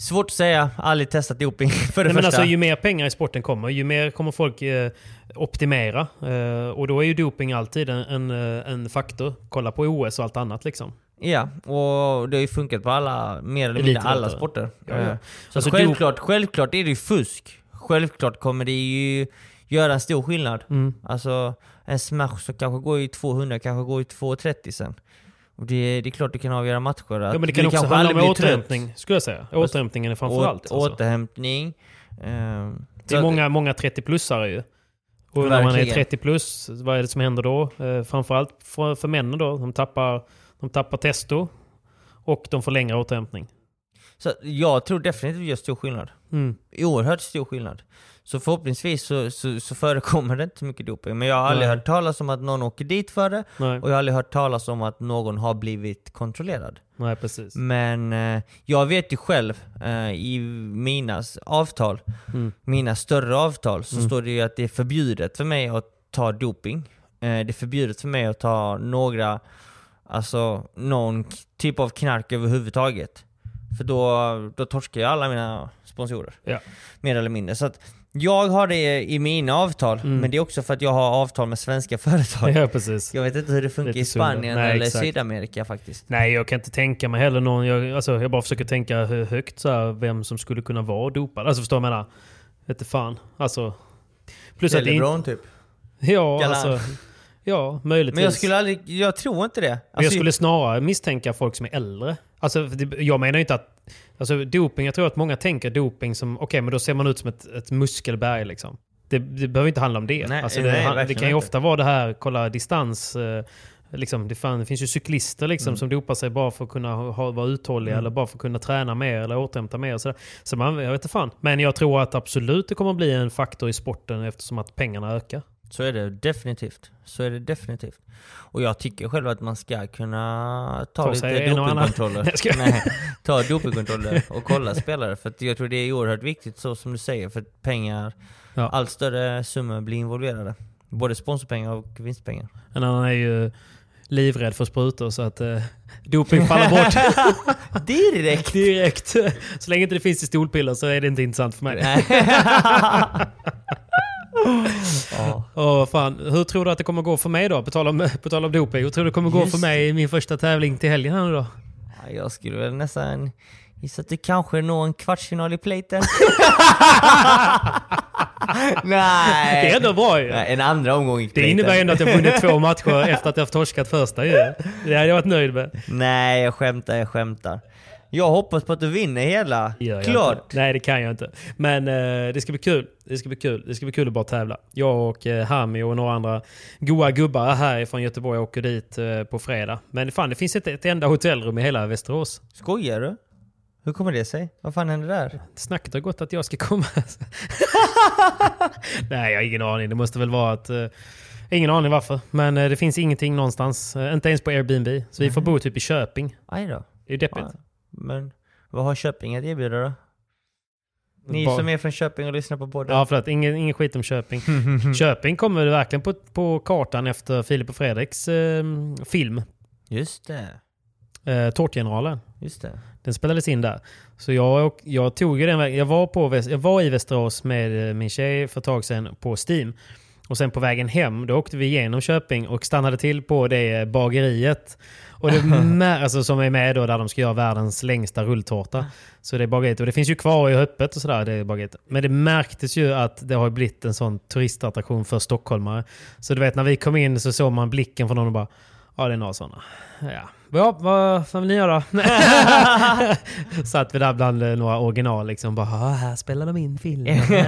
Svårt att säga, aldrig testat doping för det Nej, första. Men alltså, ju mer pengar i sporten kommer, ju mer kommer folk optimera. Och då är ju doping alltid en faktor. Kolla på OS och allt annat liksom. Ja, och det har ju funkat på alla, mer eller mindre alla sporter. Ja. Så alltså självklart är det ju fusk. Självklart kommer det ju göra en stor skillnad. Alltså en smash så kanske går i 200, kanske går i 230 sen. Och det är klart du kan avgöra matcher. Ja, men det kan också handla om återhämtning, skulle jag säga. Återhämtningen är framförallt. Återhämtning. Det är många 30-plussare ju. Och när man är 30 plus, vad är det som händer då? Framförallt för männen då. De tappar testo och de får längre återhämtning. Så jag tror definitivt gör stor skillnad. Oerhört stor skillnad. Så förhoppningsvis så förekommer det inte så mycket doping. Men jag har aldrig hört talas om att någon åker dit för det. Nej. Och jag har aldrig hört talas om att någon har blivit kontrollerad. Nej, precis. Men jag vet ju själv i mina avtal, mina större avtal, så står det ju att det är förbjudet för mig att ta doping. Det är förbjudet för mig att ta någon typ av knark överhuvudtaget. För då torskar jag alla mina sponsorer. Ja. Mer eller mindre. Så att jag har det i mina avtal, men det är också för att jag har avtal med svenska företag. Ja, precis. Jag vet inte hur det funkar i Spanien eller Sydamerika faktiskt. Nej, jag kan inte tänka mig heller någon. Jag bara försöker tänka högt så här, vem som skulle kunna vara dopad. Alltså förstår jag menar? Vet inte fan. Alltså, plus att LeBron typ. Ja, Galan. alltså. Ja, möjligtvis. Men jag tror inte det. Alltså, jag skulle snarare misstänka folk som är äldre. Alltså, jag menar inte att alltså, doping, jag tror att många tänker doping som men då ser man ut som ett muskelberg liksom. Det behöver inte handla om det. Nej, alltså, det kan ju ofta vara det här, kolla distans. Liksom, det finns ju cyklister liksom, som dopar sig bara för att kunna vara uthålliga eller bara för att kunna träna mer eller återhämta mer. Så jag vet inte fan. Men jag tror att absolut det kommer att bli en faktor i sporten eftersom att pengarna ökar. Så är det definitivt. Och jag tycker själv att man ska kunna ta lite dopingkontroller. Ta dopingkontroller och kolla spelare. För att jag tror det är oerhört viktigt, så som du säger. För att pengar, allt större summor blir involverade. Både sponsorpengar och vinstpengar. En annan är ju livrädd för sprutor, så att doping faller bort. Direkt. Så länge inte det finns i stolpiller så är det inte intressant för mig. Fan. Hur tror du att det kommer gå för mig då? På tal om doping. Hur tror du det kommer gå för mig i min första tävling till helgen här nu då? Jag skulle väl nästan gissa att det kanske når en kvartsfinal i platen. Nej. Det är ändå bra ju. En andra omgång i platen. Det innebär ju ändå att jag vunnit 2 matcher efter att jag torskat första ju. Det hade jag varit nöjd med. Nej, jag skämtar. Jag hoppas på att du vinner hela. Klart. Nej, det kan jag inte. Men det ska bli kul. Det ska bli kul att bara tävla. Jag och Hami och några andra goa gubbar här från Göteborg åker dit på fredag. Men fan, det finns ett enda hotellrum i hela Västerås. Skojar du? Hur kommer det sig? Vad fan händer där? Snacket har gått att jag ska komma. Nej, jag har ingen aning. Det måste väl vara att... ingen aning varför. Men det finns ingenting någonstans. Inte ens på Airbnb. Så vi får bo typ i Köping. Aj då. Det är ju deppigt. Ja. Men vad har Köping att erbjuda då? Ni som är från Köping och lyssnar på podden. Ja, förlåt. Ingen skit om Köping. Köping kommer verkligen på kartan efter Filip och Fredriks film. Just det. Tårtgeneralen. Just det. Den spelades in där. Så jag tog ju den vägen. Jag var i Västerås med min tjej för ett tag sedan på Steam. Och sen på vägen hem, då åkte vi igenom Köping och stannade till på det bageriet. Och det alltså, som är med då, där de ska göra världens längsta rulltårta. Så det är bageriet. Och det finns ju kvar i öppet och sådär, det är bageriet. Men det märktes ju att det har blivit en sån turistattraktion för stockholmare. Så du vet, när vi kom in så såg man blicken från någon och bara, ja, det är några sådana. Ja, vad vill ni göra då? Satt vi där bland några original liksom, bara, här spelar de in film.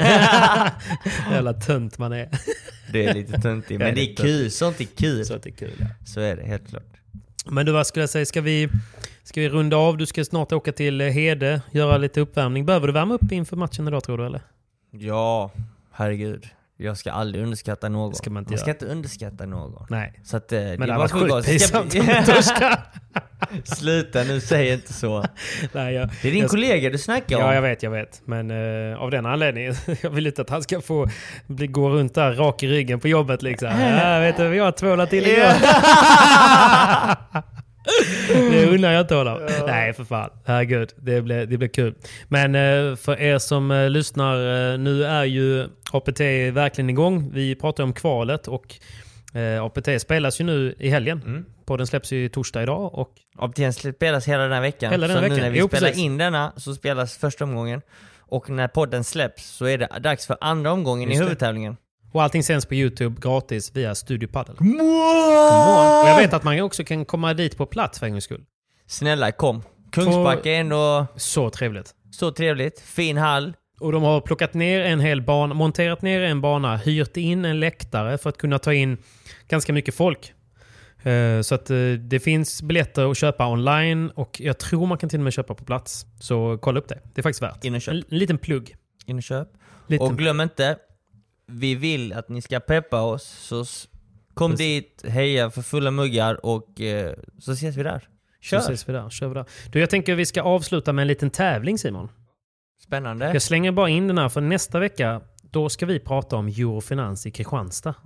Jävla tönt man är. Det är lite töntigt, men det är kul. Sånt är kul. Sånt är kul, ja. Så är det, helt klart. Men du, vad skulle jag säga? Ska vi runda av? Du ska snart åka till Hede, göra lite uppvärmning. Behöver du värma upp inför matchen idag, tror du, eller? Ja, herregud. Jag ska aldrig underskatta någon. Det ska man ska inte underskatta någon. Nej. Så att, men det var sjukt pinsamt om torska. Sluta nu, säg inte så. Nej, det är din kollega du snackar om. Ja, jag vet. Men av den anledningen, jag vill inte att han ska få gå runt där rak i ryggen på jobbet liksom. Vet du, vi har tvålat till igår. Det undrar jag inte honom. Nej, för fan. Herregud, det blir kul. Men för er som lyssnar, nu är ju APT verkligen igång. Vi pratar om kvalet och APT spelas ju nu i helgen. Podden släpps ju torsdag idag. Och APT spelas hela den här veckan. Nu när vi spelar in denna så spelas första omgången. Och när podden släpps så är det dags för andra omgången i huvudtävlingen. Och allting sänds på YouTube gratis via Studio Paddle. Och jag vet att man också kan komma dit på plats för en gångs skull. Snälla, kom. Kungsbacka är ändå... Så trevligt. Så trevligt. Fin hall. Och de har plockat ner en hel bana, monterat ner en bana, hyrt in en läktare för att kunna ta in ganska mycket folk. Så att det finns biljetter att köpa online och jag tror man kan till och med köpa på plats. Så kolla upp det. Det är faktiskt värt. In och köp. En liten plugg. In och köp. Och glöm inte, vi vill att ni ska peppa oss. Så kom dit, heja för fulla muggar och så ses vi där. Kör vi där. Du, jag tänker vi ska avsluta med en liten tävling, Simon. Spännande. Jag slänger bara in den här för nästa vecka. Då ska vi prata om Eurofinans i Kristianstad.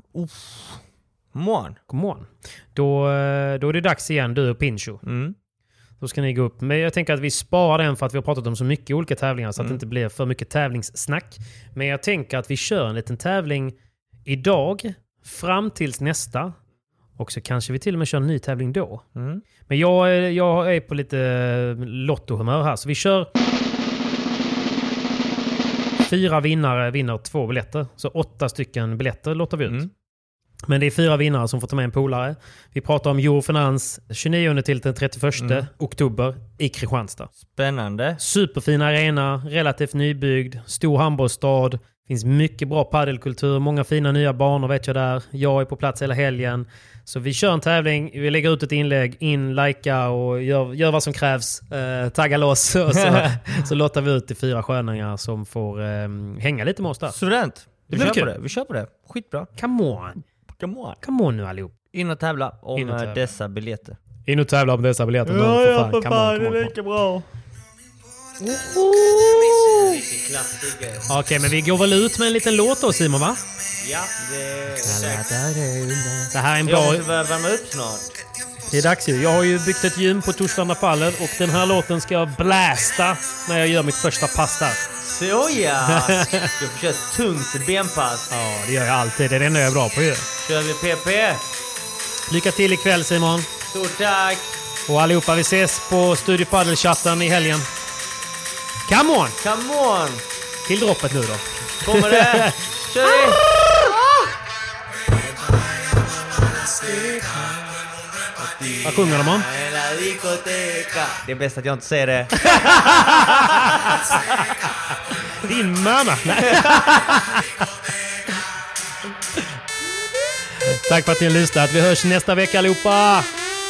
Come on. Då är det dags igen, du och Pincho. Då ska ni gå upp. Men jag tänker att vi sparar den för att vi har pratat om så mycket olika tävlingar så att det inte blir för mycket tävlingssnack. Men jag tänker att vi kör en liten tävling idag fram tills nästa. Och så kanske vi till och med kör en ny tävling då. Men jag är på lite lottohumör här. Så vi kör 4 vinnare vinner 2 biljetter. Så 8 stycken biljetter låter vi ut. Men det är 4 vinnare som får ta med en polare. Vi pratar om Eurofinans 29 till den 31 oktober i Kristianstad. Spännande. Superfin arena, relativt nybyggd, stor handbollsstad. Finns mycket bra paddelkultur, många fina nya banor vet jag där. Jag är på plats hela helgen. Så vi kör en tävling, vi lägger ut ett inlägg, likea och gör vad som krävs. Tagga loss och så låter vi ut till 4 sköningar som får hänga lite med oss där. Student. Vi kör på det. Skitbra. Come on nu allihop. In och tävla om dessa biljetter. In och tävla om dessa biljetter. Ja, för fan. Det är lika bra. Okej, men vi går väl ut med en liten låt då, Simon, va? Ja, det här är en bra... Jag måste värma upp snart. Det är dags ju. Jag har ju byggt ett gym på Torslanda Paddel och den här låten ska jag blästa när jag gör mitt första pass där. Så ja! Jag får köra ett tungt benpass. Ja, det gör jag alltid. Det är det enda jag är bra på ju. Kör vi PP. Lycka till ikväll, Simon. Stort tack. Och allihopa, vi ses på Studio Paddle-chatten i helgen. Come on! Till droppet nu då. Kommer det? Kör vi! Vad sjunger de om? Det är bäst att jag inte säger det. Din mamma. Tack för att ni har lyssnat. Vi hörs nästa vecka allihopa.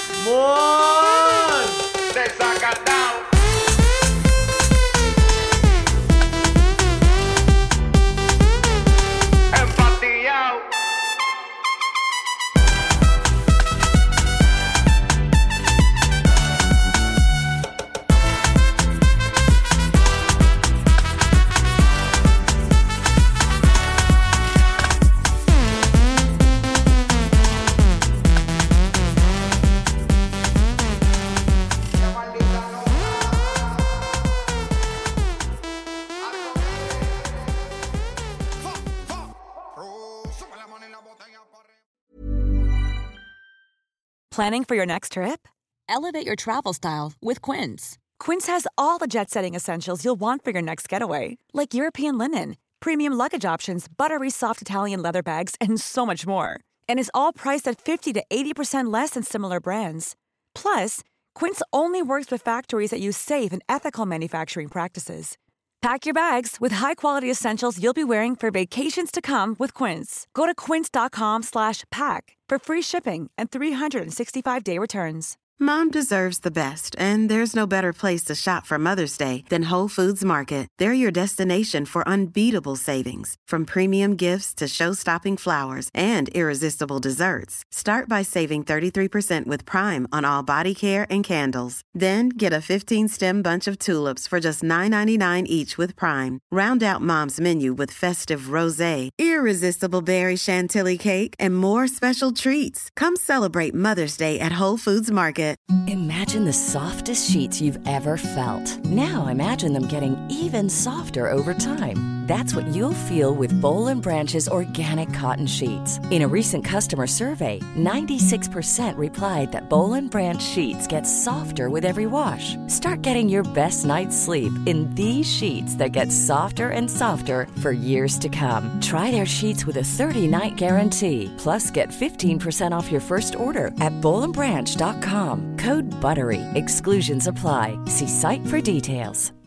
Planning for your next trip? Elevate your travel style with Quince. Quince has all the jet-setting essentials you'll want for your next getaway, like European linen, premium luggage options, buttery soft Italian leather bags, and so much more. And is all priced at 50 to 80% less than similar brands. Plus, Quince only works with factories that use safe and ethical manufacturing practices. Pack your bags with high-quality essentials you'll be wearing for vacations to come with Quince. Go to quince.com/pack for free shipping and 365-day returns. Mom deserves the best, and there's no better place to shop for Mother's Day than Whole Foods Market. They're your destination for unbeatable savings, from premium gifts to show-stopping flowers and irresistible desserts. Start by saving 33% with Prime on all body care and candles. Then get a 15-stem bunch of tulips for just $9.99 each with Prime. Round out Mom's menu with festive rosé, irresistible berry chantilly cake, and more special treats. Come celebrate Mother's Day at Whole Foods Market. Target. Imagine the softest sheets you've ever felt. Now imagine them getting even softer over time. That's what you'll feel with Boll & Branch's organic cotton sheets. In a recent customer survey, 96% replied that Boll & Branch sheets get softer with every wash. Start getting your best night's sleep in these sheets that get softer and softer for years to come. Try their sheets with a 30-night guarantee. Plus, get 15% off your first order at bollandbranch.com. Code BUTTERY. Exclusions apply. See site for details.